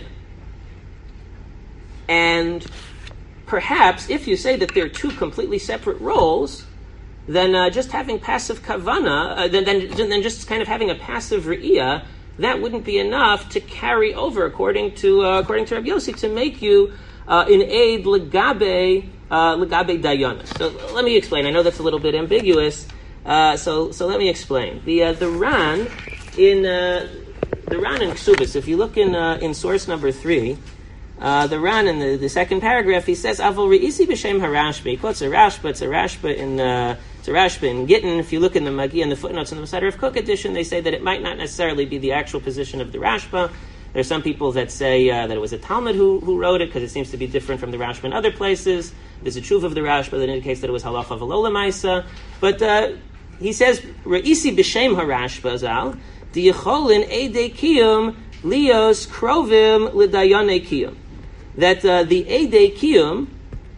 And perhaps if you say that they're two completely separate roles, then just having passive kavana, then just kind of having a passive re'iyah, that wouldn't be enough to carry over, according to Rabbi Yossi, to make you an aid legabe dayanas. So let me explain. I know that's a little bit ambiguous. So let me explain. The Ran in Ksubis. If you look in source number 3. The Ran in the second paragraph, he says, "Avol re'isi b'shem harashba." He quotes a Rashba. It's a Rashba in Gittin. If you look in the Magi and the footnotes in the Masada of Kook edition, they say that it might not necessarily be the actual position of the Rashba. There's some people that say that it was a Talmud who wrote it because it seems to be different from the Rashba in other places. There's a truth of the Rashba that indicates that it was halacha v'lo lemaisa. But he says, "Re'isi b'shem harashba zal di'yacholin eidei kiyum lios krovim l'dayanei kiyum." That the Eidei Kiyum,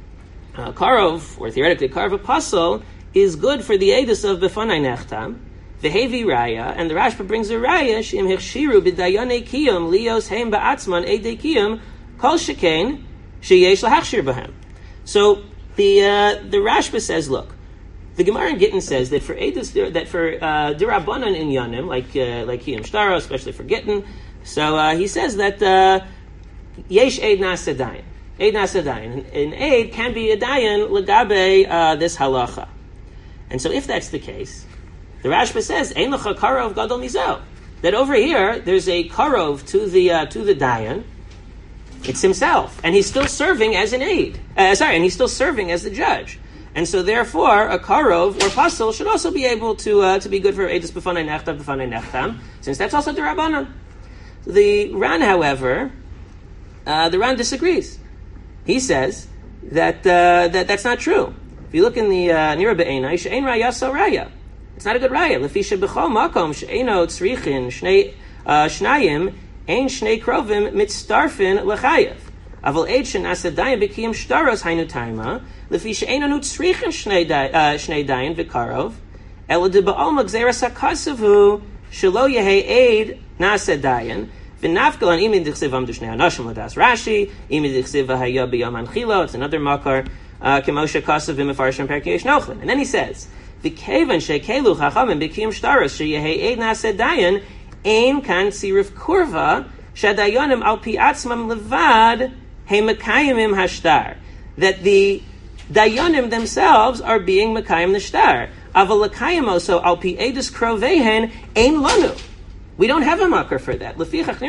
Karov, or theoretically Karov Apostle, is good for the Eidus of Befanai Nechtam, Vehevi Raya, and the Rashba brings a Raya, Shim Hirshiru B'Dayanei Kiyum, Lios Heim Ba'atzman, Eidei Kiyum, Kol Shekain, Sheyesh Lahachshir B'hem. So the Rashba says, look, the Gemara in Gittin says that for Eidus, that for Dirabanan in Yanim, like Kiyum Shtara, especially for Gittin, so he says that Yesh Eid Nasa Dayan. Eid Nasa Dayan. An aid can be a Dayan legabe this halacha. And so if that's the case, the Rashba says, Ein Lecha Karov Gadol Mizel. That over here, there's a Karov to the Dayan. It's himself. And he's still serving as an aid. And he's still serving as the judge. And so therefore, a Karov or Pasul should also be able to be good for Eidus B'fanai Nechtam, since that's also the Rabbanan. The Ran, however, the Ran disagrees. He says that that's not true. If you look in the Nira Be'enai, she'ein raya so raya. It's not a good raya. Lefisha b'chol makom she'eino tzrichin shnayim ein shnei krovim mitztarfin lechayev. Aval eid shenasa dayan b'kiyim shtaros hainu taima lefisha eino tzrichin shnei dayan v'karov ela de ba'alma gzeras hakasavu shelo yehei eid nasa dayan. V'nafgalan imi dichsiv amdu shnei anashim ladas Rashi imi dichsiv v'haya b'yom anchilo. It's another makar kemoshe kasav v'mefarshim perkei yesh nochlin. And then he says, v'kevan she'kelu chachamim b'kiyim shtaros she'yehei eid nasa dayan ein kan tzirif kurva she'dayanim al pi atzmam levad he mekayimim hashtar. That the dayanim themselves are being mekayim the shtar. Aval lekayim also al pi edus krovehen ein lanu. We don't have a makar for that.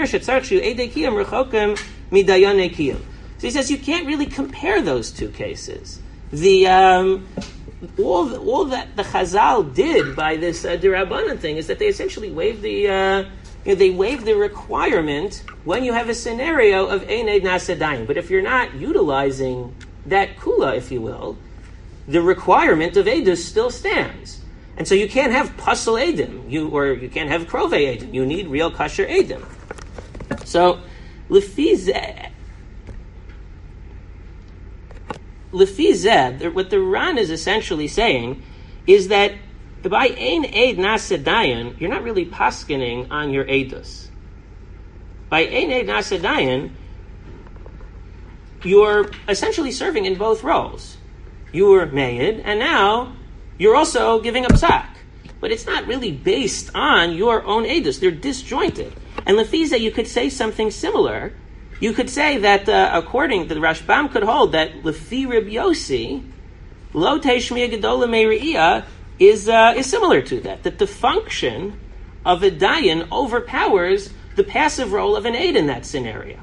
So he says you can't really compare those two cases. All that the Chazal did by this Dirabanan thing is that they essentially waived the requirement when you have a scenario of Ein Eid Nasa Dayan. But if you're not utilizing that kula, if you will, the requirement of Eidus still stands. And so you can't have Pasul Eidim, or you can't have Krove Eidim. You need real Kasher Eidim. So, Lefizeh, what the Ran is essentially saying is that by Ein Eid Nasa Dayan, you're not really paskening on your Eidus. By Ein Eid Nasa Dayan, you're essentially serving in both roles. You were Meid, and now you're also giving a psak. But it's not really based on your own edus. They're disjointed. And Lefiza, you could say something similar. You could say that according to the Rashbam could hold that Lefi Reb Yossi, Lo Teshmiya Gedola Me'Re'iyah, is similar to that. That the function of a dayan overpowers the passive role of an aid in that scenario.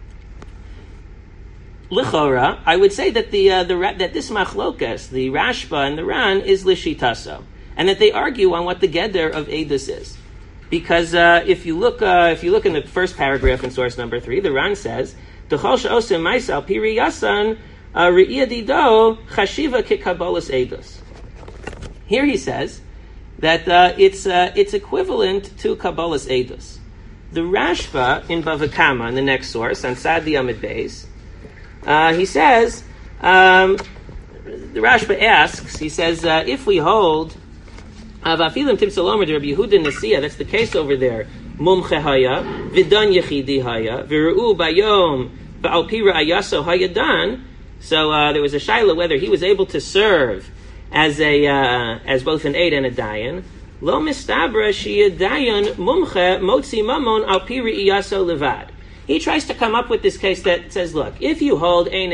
L'chora, I would say that that this machlokas, the Rashba and the Ran, is lishitaso, and that they argue on what the geder of eidus is. Because if you look in the first paragraph in source number 3, the Ran says, "D'chol she'osem ma'isa al piri yasan re'iyah dido chashiva kikabolas eidus." Here he says that it's equivalent to kabbalas eidus. The Rashba in Bava Kama, in the next source on Sadi Amid Beis, he says, the Rashba asks, he says, if we hold Vafilim Timsalomer de Rabbi Yehuda Nasiya, that's the case over there, Mumche Haya, Vidan Yechidi Haya, Viru Bayom, Ba'alpira Ayaso Hayadan. So there was a shaila whether he was able to serve as both an aid and a dayan. Lo mistabra sheyadayan mumche motzi mamon alpiri iyaso levad. He tries to come up with this case that says, look, if you hold in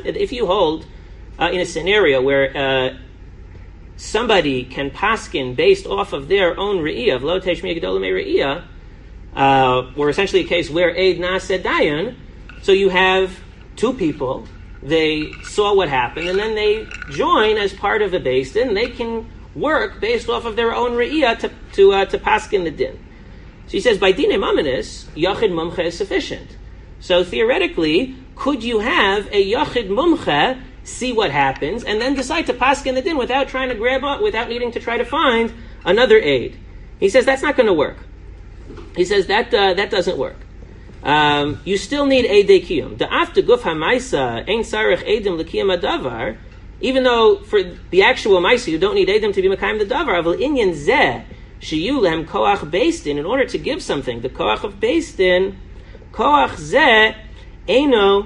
a scenario where somebody can paskin based off of their own re'iyah, of lo teshmi gedolah me re'iyah, or essentially a case where aid naseh dayan, so you have two people, they saw what happened, and then they join as part of a beis din. They can work based off of their own re'iyah to paskin the din. So he says, by dine mamanis, yachid mumcha is sufficient. So theoretically, could you have a yachid mumcha see what happens and then decide to paskin the din without trying to without needing to try to find another aid? He says that's not going to work. He says that doesn't work. You still need eidei kiyum. The after guf hamaisa ein sarich eidim lekiyum adavar. Even though for the actual maisa you don't need eidim to be mekayim the davar, avol inyan zeh shiyu lehem koach beis din. In order to give something, the koach of beis din, koach zeh eino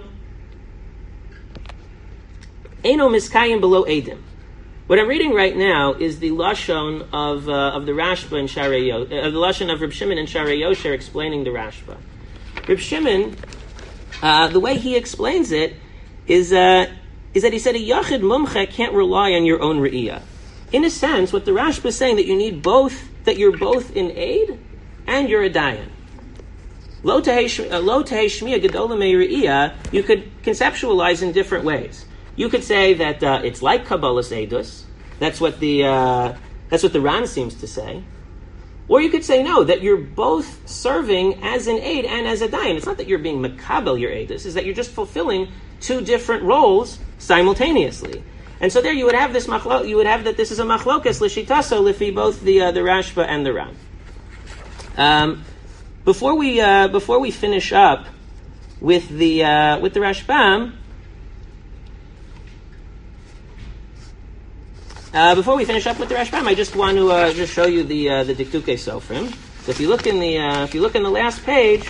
miskayim below eidim. What I'm reading right now is the lashon of the Rashba and Sharei the lashon of Reb Shimon and Sharei Yosher explaining the Rashba. Reb Shimon, the way he explains it is that he said a yachid mumche can't rely on your own re'iyah. In a sense, what the Rashba is saying that you need both, that you're both in aid and you're a dayan. Lo tehei shmiya gedolah me re'iyah, you could conceptualize in different ways. You could say that it's like kabbalas eidus. That's what the Ran seems to say. Or you could say no, that you're both serving as an aid and as a dayan. It's not that you're being makabel your eidus, is that you're just fulfilling two different roles simultaneously. And so there you would have this you would have that this is a machlokas l'shitaso lifi both the Rashba and the Ran. Before we finish up with the Rashbam. Before we finish up with the Rashbam, I just want to just show you the Diktukei Sofrim. So if you look in the last page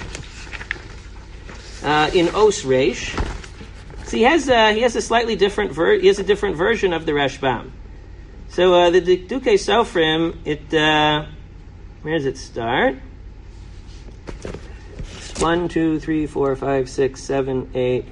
in Os Reish, so he has a slightly different different version of the Rashbam. So the Diktukei Sofrim, where does it start? It's 1, 2, 3, 4, 5, 6, 7, 8.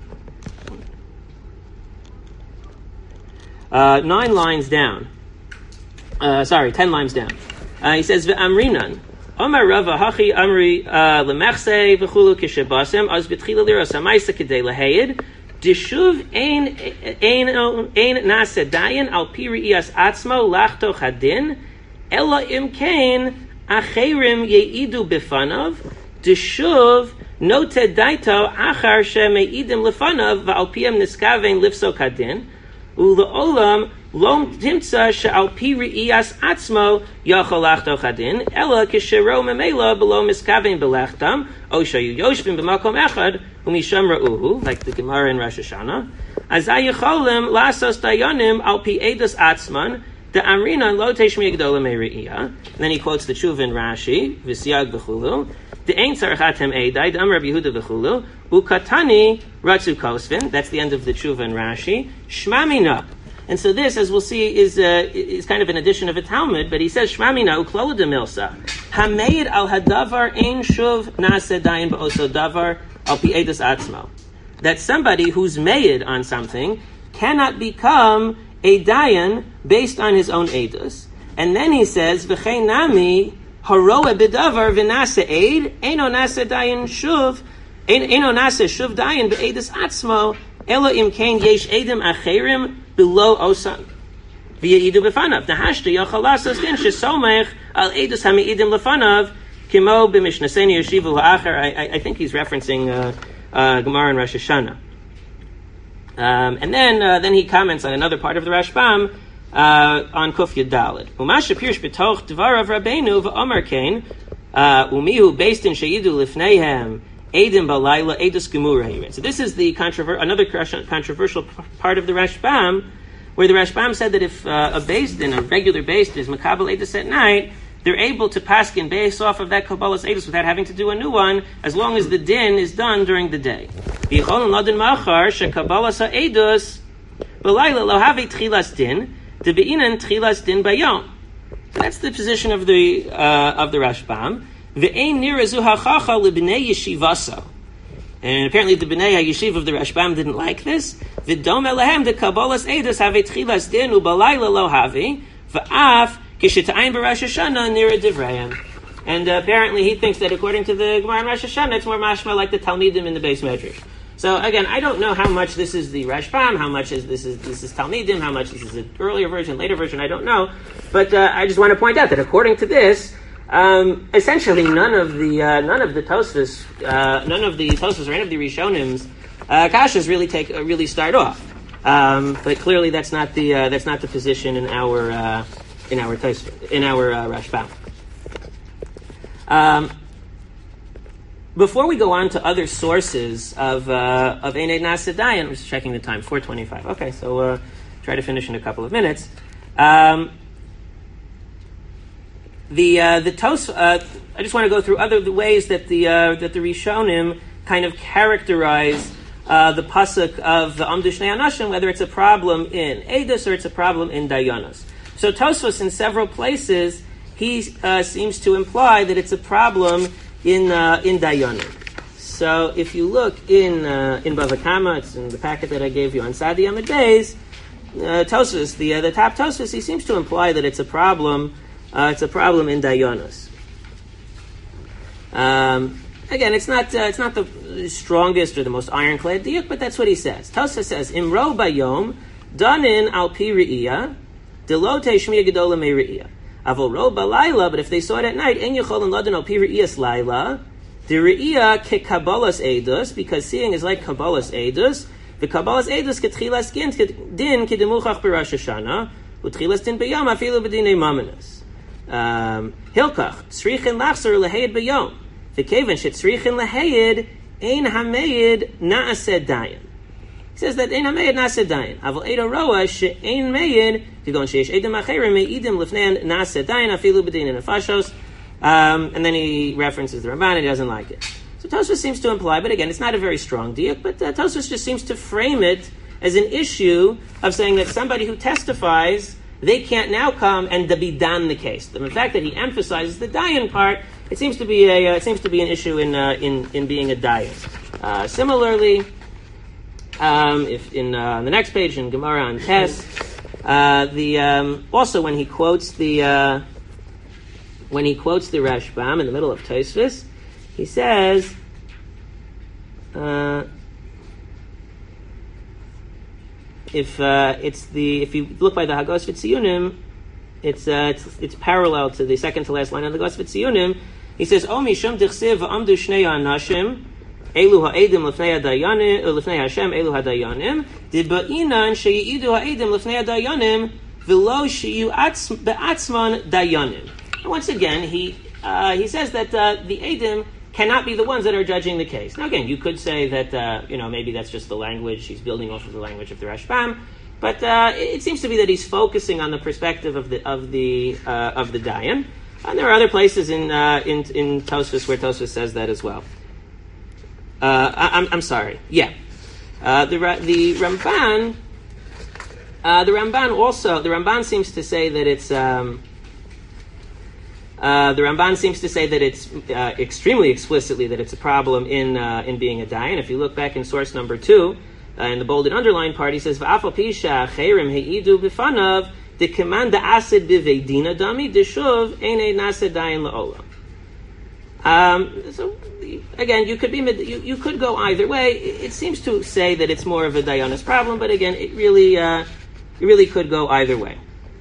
9 lines down. 10 lines down. He says, "V'amrinan, Omar Rava Hachi Amri lemechse v'chulu kishabasem az b'tchila liros hamaisa k'dei lahayid dishuv ein nase dayan al piri iyas atzmo lachto chadin ela imkein acherim yeidu b'fanav dishuv note daito achar shemeidim lefanav v'al piyam niskavein lifso kadin." U'la'olam lom timtza she'al pi re'iyas atzmo yachol lachto chadin ela kishero memela below miskavein belachtam o shayu yoshvim b'makom echad umisham ra'uhu, like the Gemara in Rosh Hashanah. Azay yicholim lasos dayanim al pi edus atzman the amrinan lo teshmi gedolah me re'iyah. And then he quotes the Tshuva in Rashi v'siyag v'chulu. The ein tzarachatem eidai the Amar Rabbi Yehuda v'chulu ukatani ratzu kosvin. That's the end of the Tshuva in Rashi. Shmamina. And so this, as we'll see, is kind of an addition of a Talmud, but he says Shmamina uklola demilsa hameid al hadavar ein shuv nase dayin ba'oso davar al pi edus atzmo. That somebody who's made on something cannot become a dayan based on his own edus. And then he says, V'chein nami haroa b'davar v'nasa eid, eno nasa dayan shuv, eno nasa shuv dayan b'edus atzmo, elo im kain yesh edim acherim below osan. V'ya'idu b'fanav. Nahashta yochal lasas din shesomech al edus hami'idim lefanav, kimo b'mishnaseni yeshivu ha'acher. I think he's referencing Gemara and Rosh Hashanah. And then he comments on another part of the Rashbam on Kuf Yud Daled. Umasha Pirsh b'toch dvarav Rabbeinu v'Omer Kain umihu based in Shayidu lifneihem edim balayla edus gemura. So this is the another controversial part of the Rashbam, where the Rashbam said that if a beis din, a regular beis din, is makabel edus at night, they're able to paskin base off of that kabbalas edus without having to do a new one, as long as the din is done during the day. So that's the position of the Rashbam. And apparently the Bnei HaYeshiv of the Rashbam didn't like this. V'dom elahem the kabbalas edus have tchilas din u'balayla lo havi v'af kishita'ayin b'Rosh Hashanah nira divrayim. And apparently he thinks that according to the Gemara in Rosh Hashanah, it's more mashma like the Talmidim in the Beis Medrash. So again, I don't know how much this is the Rashbam, how much this is Talmidim, how much this is an earlier version, later version, I don't know. But I just want to point out that according to this, essentially none of the Tosfos, or any of the Rishonim's kashas really start off. But clearly that's not the position in our Rashbam. Before we go on to other sources of Einei Nasa Dayan, I'm just checking the time, 4:25. Okay, so try to finish in a couple of minutes. I just want to go through the ways that the Rishonim kind of characterize the pasuk of the Amdu Shnei Anashim, whether it's a problem in Eidos or it's a problem in Dayanos. So Tosfos, in several places, he seems to imply that it's a problem in Dayanim. So if you look in Bava Kama, it's in the packet that I gave you on Sadi Amid Beis, Tosfos, the top Tosfos, he seems to imply that it's a problem. It's a problem in Dayanos. Again, it's not the strongest or the most ironclad diuk, but that's what he says. Tosfos says, Imro bayom danin al pi re'iyah delote shmiya gedola me re'iyah. Avol ro balayla, but if they saw it at night, en yecholin ladan al pi re'iyas laila, the re'iyah ke kabbalas edus, because seeing is like kabbalas edus. The kabbalas edus ketchilas din kedemuchach b'Rosh Hashanah, utchilas din b'yom afilu b'dinei mamanas. Hilkach tzrichin lachzor lehayid b'yom. V'kevan shetzrichin lehayid ein hamayid naaseh dayan. He says that ein hamayid naaseh dayan. Aval edo roa she'ein mayid tigon sheish edem acherim meidim lifnei naaseh dayan afilu b'dinei nefashos. And then he references the Ramban and he doesn't like it. So Tosfos seems to imply, but again, it's not a very strong diuk, but Tosfos just seems to frame it as an issue of saying that somebody who testifies, they can't now come and be done the case. The fact that he emphasizes the dayan part, it seems to be an issue in being a dayan. Similarly, if in the next page in Gemara on Tes, also when he quotes the Rashbam in the middle of Tosfos, he says, if you look by the Hagos V'Tziyunim, it's parallel to the second to last line of the Hagos V'Tziyunim. He says, "O mishum dichsiv v'amdu shnei anashim elu ha'edim lefnei hadayanim lefnei Hashem elu hadayanim diba'inan sheyidu ha'edim lefnei hadayanim v'lo sheyu be'atzman dayanim." Once again, he says that the edim cannot be the ones that are judging the case. Now, again, you could say that maybe that's just the language. He's building off of the language of the Rashbam, but it seems to be that he's focusing on the perspective of the dayan. And there are other places in Tosfos where Tosfos says that as well. I'm sorry. Yeah, the Ramban. The Ramban seems to say that it's. The Ramban seems to say that it's extremely explicitly that it's a problem in being a dayan. If you look back in source number 2, in the bolded underlined part, he says, "V'afal pisha chayrim heidu b'fanav de command asid b'veidina dami deshuv einay nased dayin la'olam." So again, you could go either way. It seems to say that it's more of a dayanis problem, but again, it really could go either way.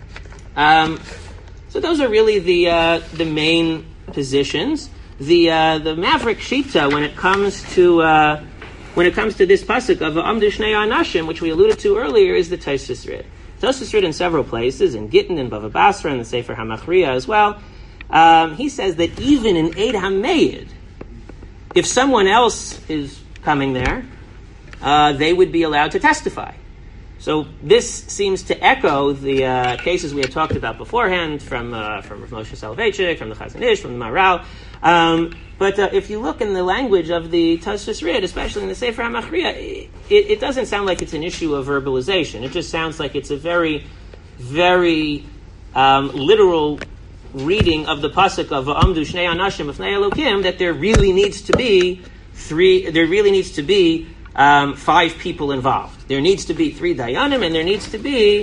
So those are really the main positions. The Maverick Shita, when it comes to this pasuk of Amdu Shnei Anashim, which we alluded to earlier, is the Tosfos Rid. Tosfos Rid in several places, in Gittin, in Bava Basra, in the Sefer HaMachriya as well. He says that even in Eid HaMeid, if someone else is coming there, they would be allowed to testify. So this seems to echo the cases we had talked about beforehand from Rav Moshe Soloveitchik, from the Chazon Ish, from the Maharal. But if you look in the language of the Tosfos Rid, especially in the Sefer HaMachriya, it doesn't sound like it's an issue of verbalization. It just sounds like it's a very, very literal reading of the pasuk of Amdu Shnei Anashim B'fnei Elokim, that there really needs to be 5 people involved. There needs to be 3 dayanim, and there needs to be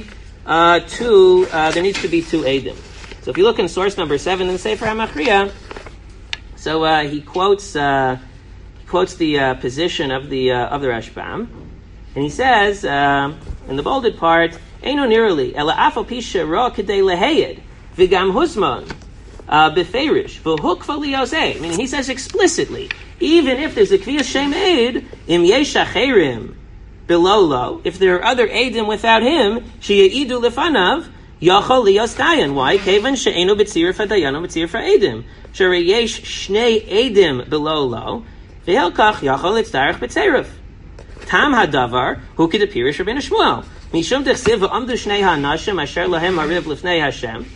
2 edim. So if you look in source number 7 in the Sefer HaMachriya, so he quotes the position of the Rashbam, and he says in the bolded part, "Eino nirali ela afal pisha ra kedei lehayed v'gam huzman beferish v'hukva liyosei." I mean, he says explicitly, even if there's a kviyas shem aid im yesh acherim below lo, if there are other eidim without him, sheyeidu lefanav yachol liyos dayan. Why? Kevan she'enu b'tzir fadayanu b'tzir fa'edim. Shere yesh shnei edim below lo v'helkach yachol litzdarach b'tzerif. Tam hadavar hu kedapirish Rabbeinu Shmuel mishum dechsiv v'amdu shnei ha'anashim asher lahem hariv lifnei Hashem.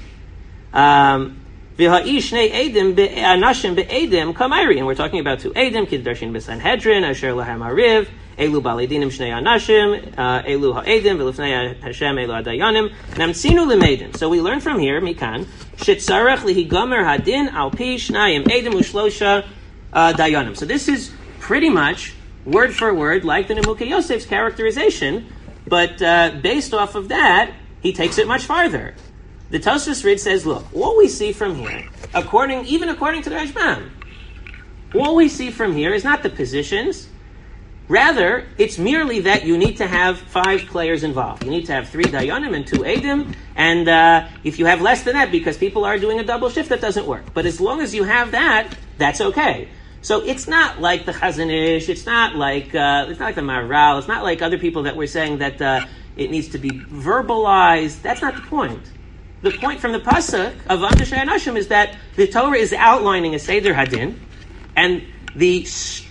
V'ha'ish shnei edim be'anashim be'edim kamayri. And we're talking about 2 edim, kiddarshin b'sanhedrin, asher lahem hariv, elu balidinim shnei anashim, elu ha'edim, v'lifnei Hashem, elu ha'dayanim, namtsinu l'medim. So we learn from here, mikan, shetzarech lihigomer hadin al pi shnayim edim u'shlosha dayanim. So this is pretty much word for word like the Nemuka Yosef's characterization, but based off of that, he takes it much farther. The Tosfos Rid says, look, what we see from here, according to the Rashbam, what we see from here is not the positions. Rather, it's merely that you need to have 5 players involved. You need to have 3 dayanim and 2 edim, and if you have less than that, because people are doing a double shift, that doesn't work. But as long as you have that, that's okay. So it's not like the Chazon Ish, it's not like the Maharal, it's not like other people that were saying that it needs to be verbalized. That's not the point. The point from the pasuk of Amdu Shnei Anashim is that the Torah is outlining a Seder Hadin, and the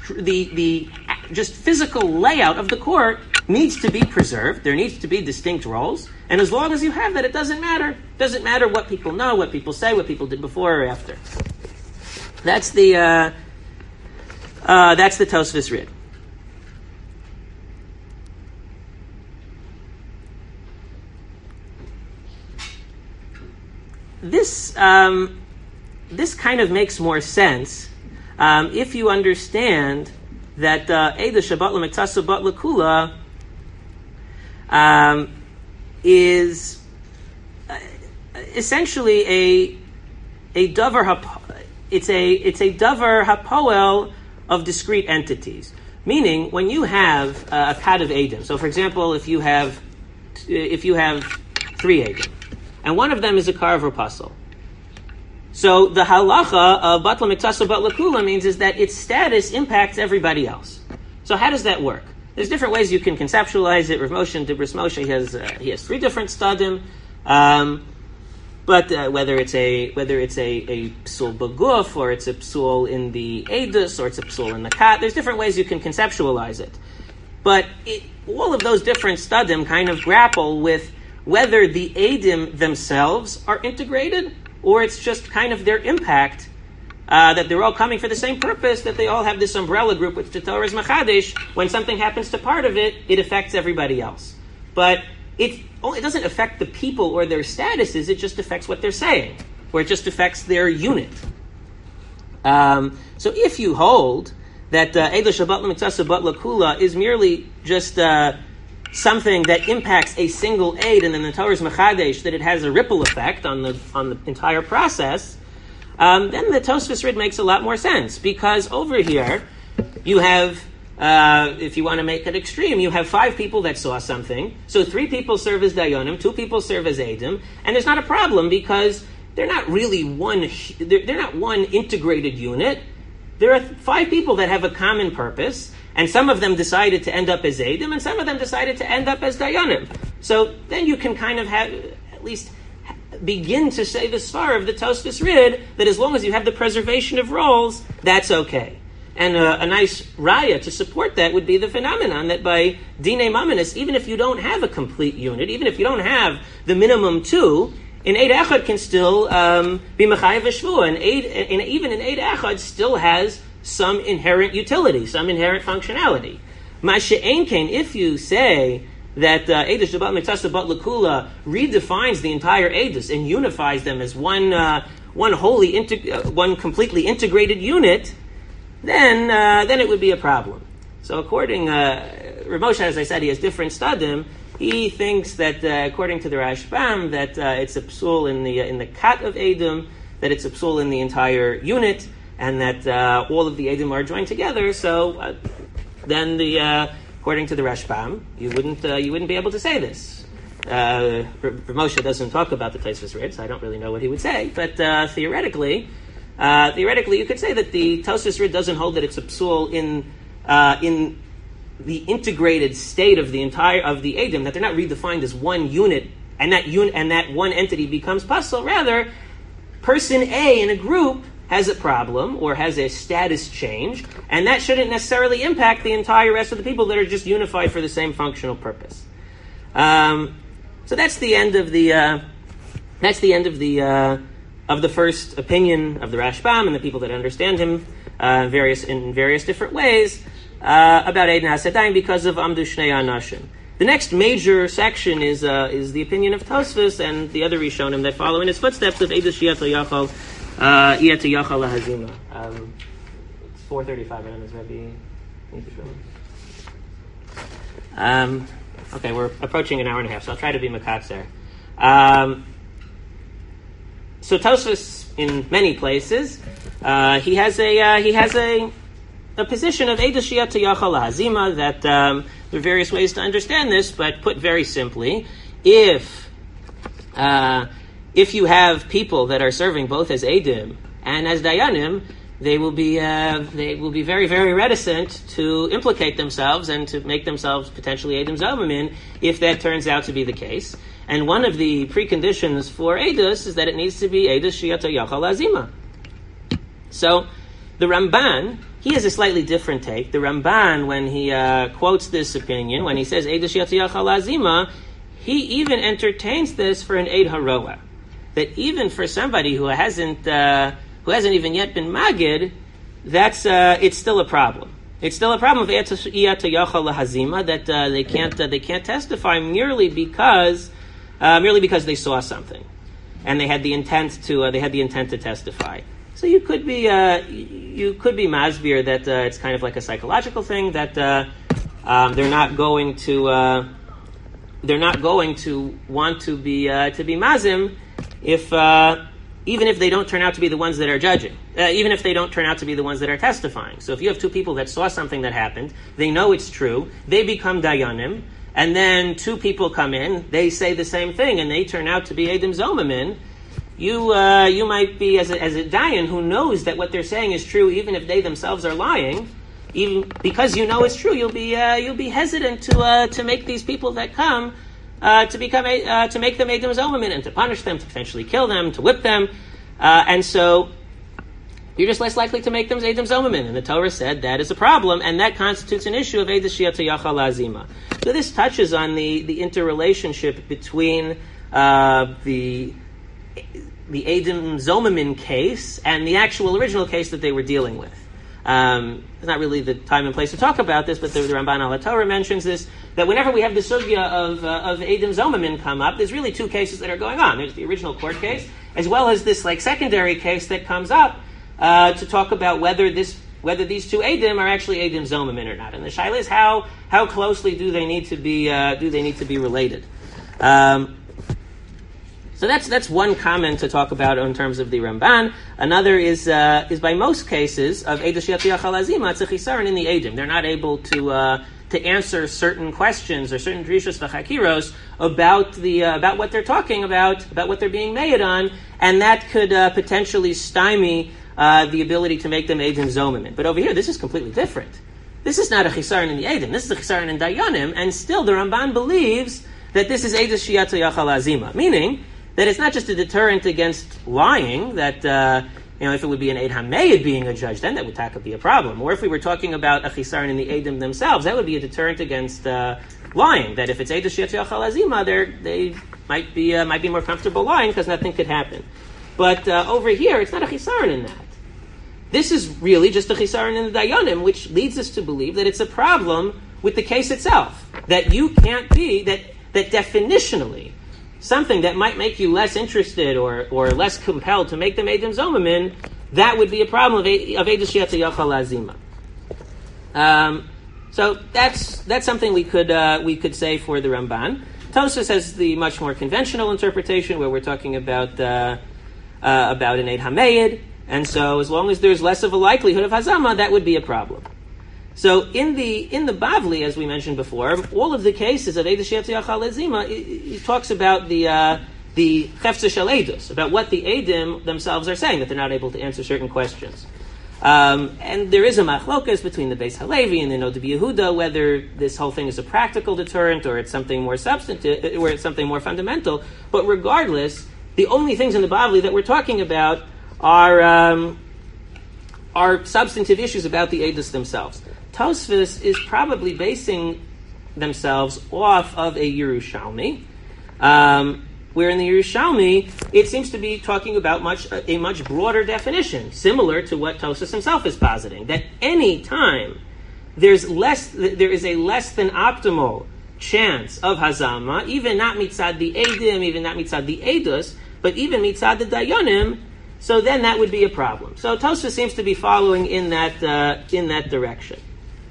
just physical layout of the court needs to be preserved. There needs to be distinct roles, and as long as you have that, it doesn't matter. It doesn't matter what people know, what people say, what people did before or after. That's the Tosfos Rid. This kind of makes more sense if you understand that Eida Shabbat L'Mektasu Bat L'Kula is essentially a davar. It's a davar hapoel of discrete entities. Meaning, when you have a pad of edim. So, for example, if you have 3 edim, and one of them is a carver puzzle. So the halacha of Batla Miktaso Batla Kula means is that its status impacts everybody else. So how does that work? There's different ways you can conceptualize it. Rav Moshe and Dibros Moshe he has 3 different stadim. But whether it's a psul baguf, or it's a psul in the edus, or it's a psul in the kat, there's different ways you can conceptualize it. But all of those different stadim kind of grapple with whether the edim themselves are integrated, or it's just kind of their impact, that they're all coming for the same purpose, that they all have this umbrella group, which the Torah is machadish. When something happens to part of it, it affects everybody else. But it doesn't affect the people or their statuses, it just affects what they're saying, or it just affects their unit. So if you hold that Eidah Shabbat L'Mitzvah Bat L'Kula is merely just something that impacts a single aid, and then the Torah is mechadesh that it has a ripple effect on the entire process, then the Tosfos Rid makes a lot more sense, because over here you have, if you want to make it extreme, you have 5 people that saw something, so 3 people serve as Dayanim, 2 people serve as Eidim, and there's not a problem because they're not really they're not one integrated unit. There are 5 people that have a common purpose, and some of them decided to end up as Eidim, and some of them decided to end up as Dayanim. So then you can kind of have, at least begin to say the svar of the Tosfos Rid, that as long as you have the preservation of roles, that's okay. And a nice raya to support that would be the phenomenon that by Dinei Mamanis, even if you don't have a complete unit, even if you don't have the minimum 2, an Eid Echad can still be Mechayev Shvua, and even an Eid Echad still has some inherent utility, some inherent functionality. Ma'ashe'en kain, if you say that Eidah Shabbat Mitzvah Bat L'Kula redefines the entire Eidos and unifies them as one completely integrated unit, then it would be a problem. So according Rav Moshe, as I said, he has different stadim. He thinks that according to the Rashbam that it's a psul in the kat of Eidim, that it's a psul in the entire unit, and that all of the Eidim are joined together. So then according to the Rashbam, you wouldn't be able to say this. Rav Moshe doesn't talk about the Tosfos Rid, so I don't really know what he would say. But theoretically, you could say that the Tosfos Rid doesn't hold that it's a psul in the integrated state of the Eidim, that they're not redefined as one unit, and that one entity becomes pasul. Rather, person A in a group has a problem or has a status change, and that shouldn't necessarily impact the entire rest of the people that are just unified for the same functional purpose. So that's the end of the first opinion of the Rashbam and the people that understand him in various different ways about Eid Hasadayim because of Amdu Shnei Anashim. The next major section is the opinion of Tosfos and the other Rishonim that follow in his footsteps of Eidah Shiyat Yachal Yachal Lahazima. It's 4:35. I don't know, Rabbi. Okay, we're approaching an hour and a half, so I'll try to be makatzer. So Tosfos, in many places, he has a position of Eidah Shiyat Yachal Lahazima that there are various ways to understand this, but put very simply, if you have people that are serving both as Eidim and as Dayanim, they will be very, very reticent to implicate themselves and to make themselves potentially Eidim Zomamin if that turns out to be the case. And one of the preconditions for Eidos is that it needs to be Eidah Shiyat Yachal Lahazima. So the Ramban, he has a slightly different take. The Ramban, when he quotes this opinion, when he says Eidah Shiyat Yachal Lahazima, he even entertains this for an Eid Haroa. That even for somebody who hasn't even yet been magid, it's still a problem. It's still a problem of Eidah Shiyat Yachal Lahazima that they can't testify merely because they saw something and they had the intent to testify. So you could be masbir that it's kind of like a psychological thing that they're not going to want to be mazim if even if they don't turn out to be the ones that are judging, even if they don't turn out to be the ones that are testifying. So if you have 2 people that saw something that happened, they know it's true, they become dayanim, and then 2 people come in, they say the same thing, and they turn out to be Eidim Zomamin. You might be as a dayan who knows that what they're saying is true, even if they themselves are lying. Even because you know it's true, you'll be hesitant to make these people that come to make them Eidim Zomamin and to punish them, to potentially kill them, to whip them, and so you're just less likely to make them Eidim Zomamin. And the Torah said that is a problem, and that constitutes an issue of Eidah Shiyat Yachal Lahazima. So this touches on the interrelationship between the Eidim Zomamin case and the actual original case that they were dealing with. It's not really the time and place to talk about this, but the Ramban al Torah mentions this, that whenever we have the sugya of Eidim Zomamin come up, there's really 2 cases that are going on. There's the original court case, as well as this secondary case that comes up to talk about whether this whether these two Eidim are actually Eidim Zomamin or not. And the shaila is how closely do they need to be related? So that's one comment to talk about in terms of the Ramban. Another is by most cases of Eidah Shiatiyach Alazima, it's a chisaron in the Eidim. They're not able to answer certain questions or certain drishos v'chakiros about what they're talking about what they're being made on, and that could potentially stymie the ability to make them Eidim Zomim. But over here, this is completely different. This is not a chisaron in the Eidim. This is a chisaron in Dayanim, and still the Ramban believes that this is Eidah Shiatiyach Alazima, meaning that it's not just a deterrent against lying, that, if it would be an Eid HaMeid being a judge, then that would be a problem. Or if we were talking about a chisaron in the Eidim themselves, that would be a deterrent against lying, that if it's Eidah Shiatiyach Alazima, they might be more comfortable lying because nothing could happen. But over here, it's not a chisaron in that. This is really just a chisaron in the Dayanim, which leads us to believe that it's a problem with the case itself, that you can't be, that definitionally, something that might make you less interested or less compelled to make them Eidim Zomamin, that would be a problem of Eidah Shiatiyach Alazima. So that's something we could say for the Ramban. Tosfos has the much more conventional interpretation, where we're talking about an Eid HaMeid, and so as long as there's less of a likelihood of Hazama, that would be a problem. So in the Bavli, as we mentioned before, all of the cases of Eidah Shiatiyach Alazima, he talks about the Chefza Shel Eidus, about what the Eidim themselves are saying, that they're not able to answer certain questions. And there is a machlokas between the Beis Halevi and the Nod Yehuda, whether this whole thing is a practical deterrent or it's something more substantive, or it's something more fundamental. But regardless, the only things in the Bavli that we're talking about are substantive issues about the Eidus themselves. Tosfos is probably basing themselves off of a Yerushalmi, where in the Yerushalmi it seems to be talking about a much broader definition, similar to what Tosfos himself is positing, that any time there is a less than optimal chance of Hazama, even not mitzad the Eidim, even not mitzad the Eidus, but even mitzad the Dayanim, so then that would be a problem. So Tosfos seems to be following in that direction.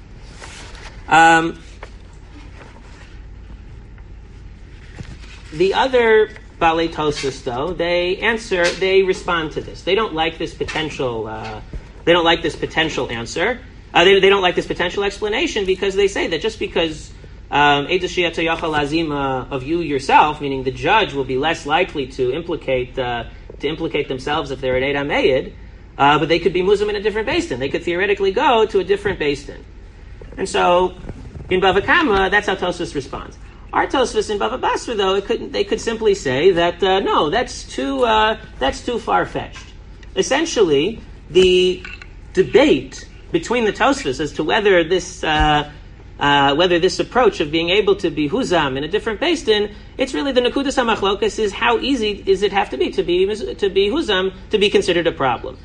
The other Balei Tosfos, though, they respond to this. They don't like this potential. They don't like this potential answer. They don't like this potential explanation, because they say that just because Eidah Shiatiyach Alazima of you yourself, meaning the judge, will be less likely to implicate themselves if they're an Eid HaMeid, but they could be Muslim in a different Beis Din. They could theoretically go to a different Beis Din. And so, in Bava Kama, that's how Tosfos responds. Our Tosfos in Bava Basra, though, they could simply say that no, that's too far-fetched. Essentially, the debate between the Tosfos as to whether this approach of being able to be Huzam in a different Beis Din, it's really the Nekudas HaMachlokas is how easy does it have to be Huzam to be considered a problem,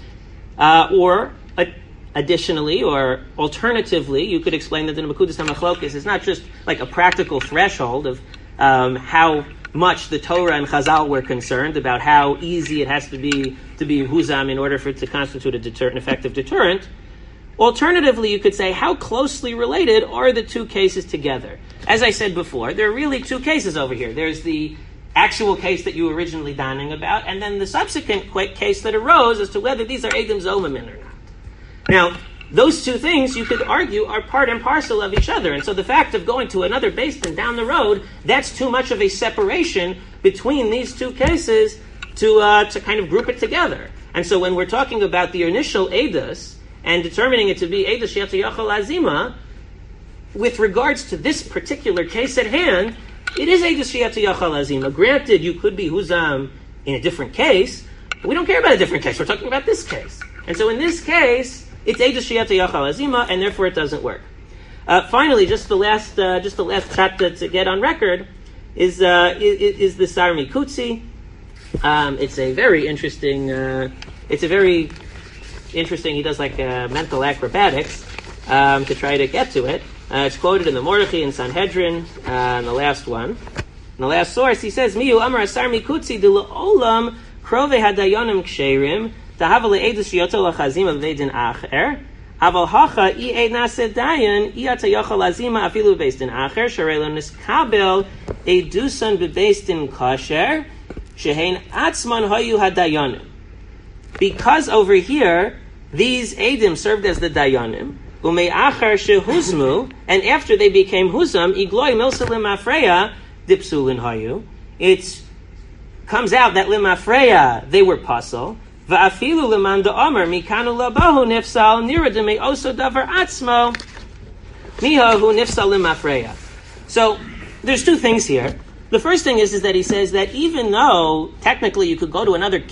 Additionally, or alternatively, you could explain that the Nekudas HaMachlokas is not just like a practical threshold of how much the Torah and Chazal were concerned about how easy it has to be Huzam in order for it to constitute an effective deterrent. Alternatively, you could say, how closely related are the two cases together? As I said before, there are really two cases over here. There's the actual case that you were originally donning about, and then the subsequent case that arose as to whether these are Eidim Zomamin or not. Now, those two things, you could argue, are part and parcel of each other. And so the fact of going to another Beis Din down the road, that's too much of a separation between these two cases to kind of group it together. And so when we're talking about the initial Eidos and determining it to be Eidah Shiatiyach Alazima, with regards to this particular case at hand, it is Eidah Shiatiyach Alazima. Granted, you could be Huzam in a different case, but we don't care about a different case. We're talking about this case. And so in this case, it's Eidah Shiatiyach Alazima, and therefore it doesn't work. Finally, just the last chat to get on record is the Sar Mikutzi. It's a very interesting. He does like mental acrobatics to try to get to it. It's quoted in the Mordechai and Sanhedrin, in the last one. In the last source, he says, "Miyu Amar Sar Mikutzi de Olam Krove Hadayonim Ksherim." If Haval hacha I nase dayan I ata yochel lazima afilu beis din acher sharei lo niskabel edusan bebeis din kasher shehein atzman hayu hadayanim. Because over here these edim served as the dayanim, umei achar shehuzmu, and after they became huzam, igloi milsa limafreya dipsulin hayu. It comes out that limafreya they were pasal. Va'afilu liman da'omer mikanu labahu nifsal niradime oso davar atzmo mihahu nifsal limafreya. So there's two things here. The first thing is that he says that even though technically you could go to another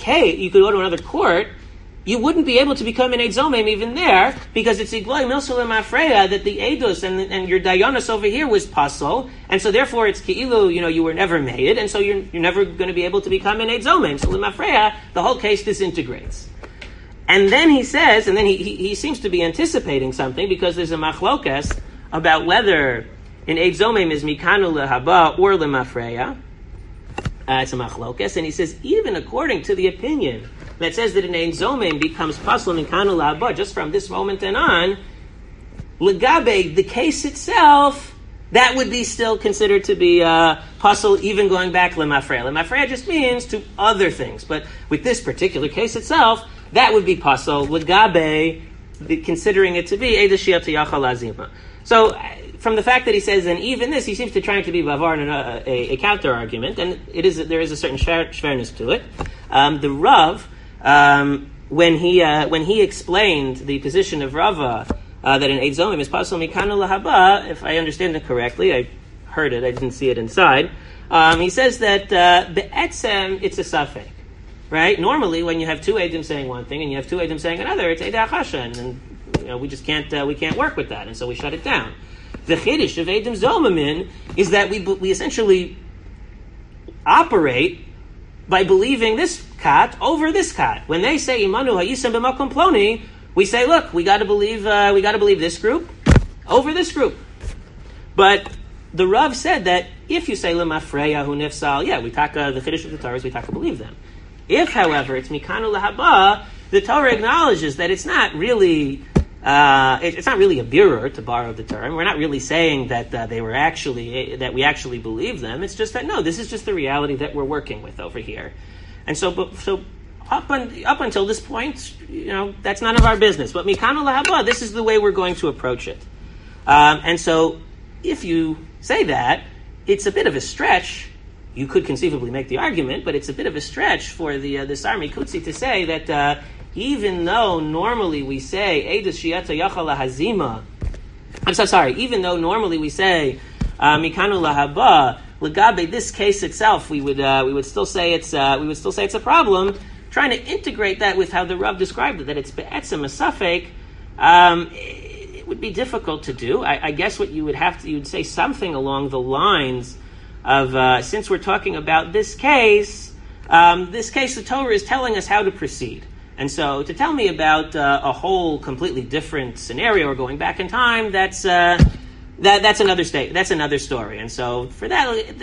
court, you wouldn't be able to become an Eid Zomem even there, because it's Igloi Milsul Mafreya that the Eidus and your Dayanis over here was Pasol, and so therefore it's Ki'ilu, you were never made, and so you're never going to be able to become an Eid Zomem. So Mafreya, the whole case disintegrates. And then he says, and then he seems to be anticipating something, because there's a machlokas about whether an Eid Zomem is Mikanu Lehaba or Lemafreya. It's a machlokas, and he says, even according to the opinion that says that an Ein Zomem becomes Pasal Mikanu La'aba just from this moment and on, Legabe, the case itself, that would be still considered to be Pasal even going back Lemafreya. Lemafreya just means to other things, but with this particular case itself, that would be Pasal Legabe, considering it to be Eidashiyat Yachal Azima. So, from the fact that he says, and even this, he seems to try to be Bavar in a counter argument, and there is a certain shvernis to it. The Rav, when he explained the position of Rava that an Eid Zomem is Pasal Mikanu Lahaba, if I understand it correctly, I heard it, I didn't see it inside. He says that be'etzem it's a safek, right? Normally, when you have two Eidim saying one thing and you have two Eidim saying another, it's Eid HaChashan, and we just can't work with that, and so we shut it down. The chiddush of Eidim Zomamin is that we essentially operate by believing this kat over this kat. When they say imanu ha'yisem b'makom ploni, we say, look, we got to believe this group over this group. But the Rav said that if you say lemafreya hu nifsal, the chiddush of the Torah is we believe them. If, however, it's mikanu lahaba, the Torah acknowledges that it's not really a birur, to borrow the term. We're not really saying that that we actually believe them. It's just that no, this is just the reality that we're working with over here. And so up until this point, that's none of our business. But mikanu lahaba, this is the way we're going to approach it. And so, if you say that, it's a bit of a stretch. You could conceivably make the argument, but it's a bit of a stretch for the Sar Mikutzi to say that. Even though normally we say Eidus Shiata Yachal Hazima, even though normally we say Mikanu Lahaba, Legabe, this case itself, we would still say it's a problem. Trying to integrate that with how the Rav described it, that it's be'etzem a safek, it would be difficult to do. I guess what you'd say something along the lines of since we're talking about this case, the Torah is telling us how to proceed. And so, to tell me about a whole completely different scenario or going back in time, that's another state. That's another story. And so, for that,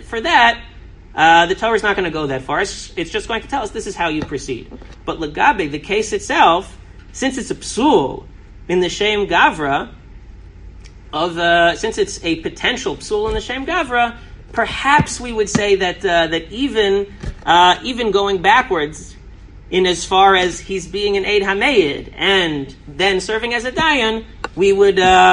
the Torah is not going to go that far. It's just going to tell us this is how you proceed. But Legabe, the case itself, since it's a psul in the Shem Gavra since it's a potential psul in the Shem Gavra, perhaps we would say that even going backwards, in as far as he's being an Eid HaMeid and then serving as a Dayan, we would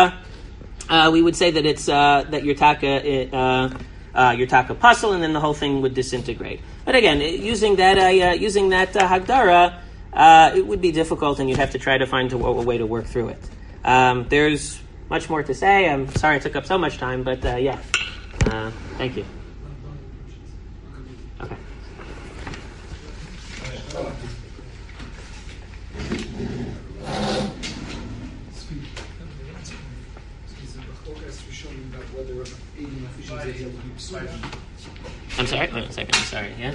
say that it's that your taka pasal, and then the whole thing would disintegrate. But again, using that Hagdara, it would be difficult, and you'd have to try to find a way to work through it. There's much more to say. I'm sorry it took up so much time, but thank you. Okay. I'm sorry. Wait a second. I'm sorry. Yeah.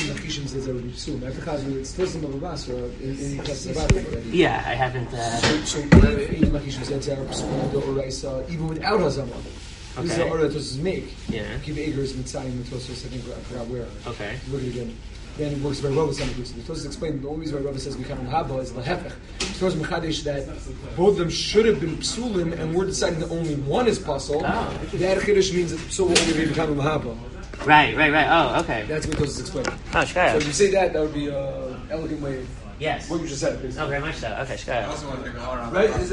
Yeah, I haven't. So even without Hazama, this is the order that was make. Yeah. Give Eger's Mitzayim Mitosos. I forgot where. Okay. Look at it again. Then it works by Rava Samikuts. The Tosos explained the only reason why Rava says we can't Haba is Lahefech. Toros Mechadish that both of them should have been psulim, and we're deciding that only one is pasul. That Chiddush means that psul will only be becoming mahaba. Right. Oh, okay. That's what Toros is explaining. Oh, So shkaya. if you say that, that would be an elegant way. Yes. What you just said, basically. Oh, very much so. Okay, shkaya. I also want to think of Right?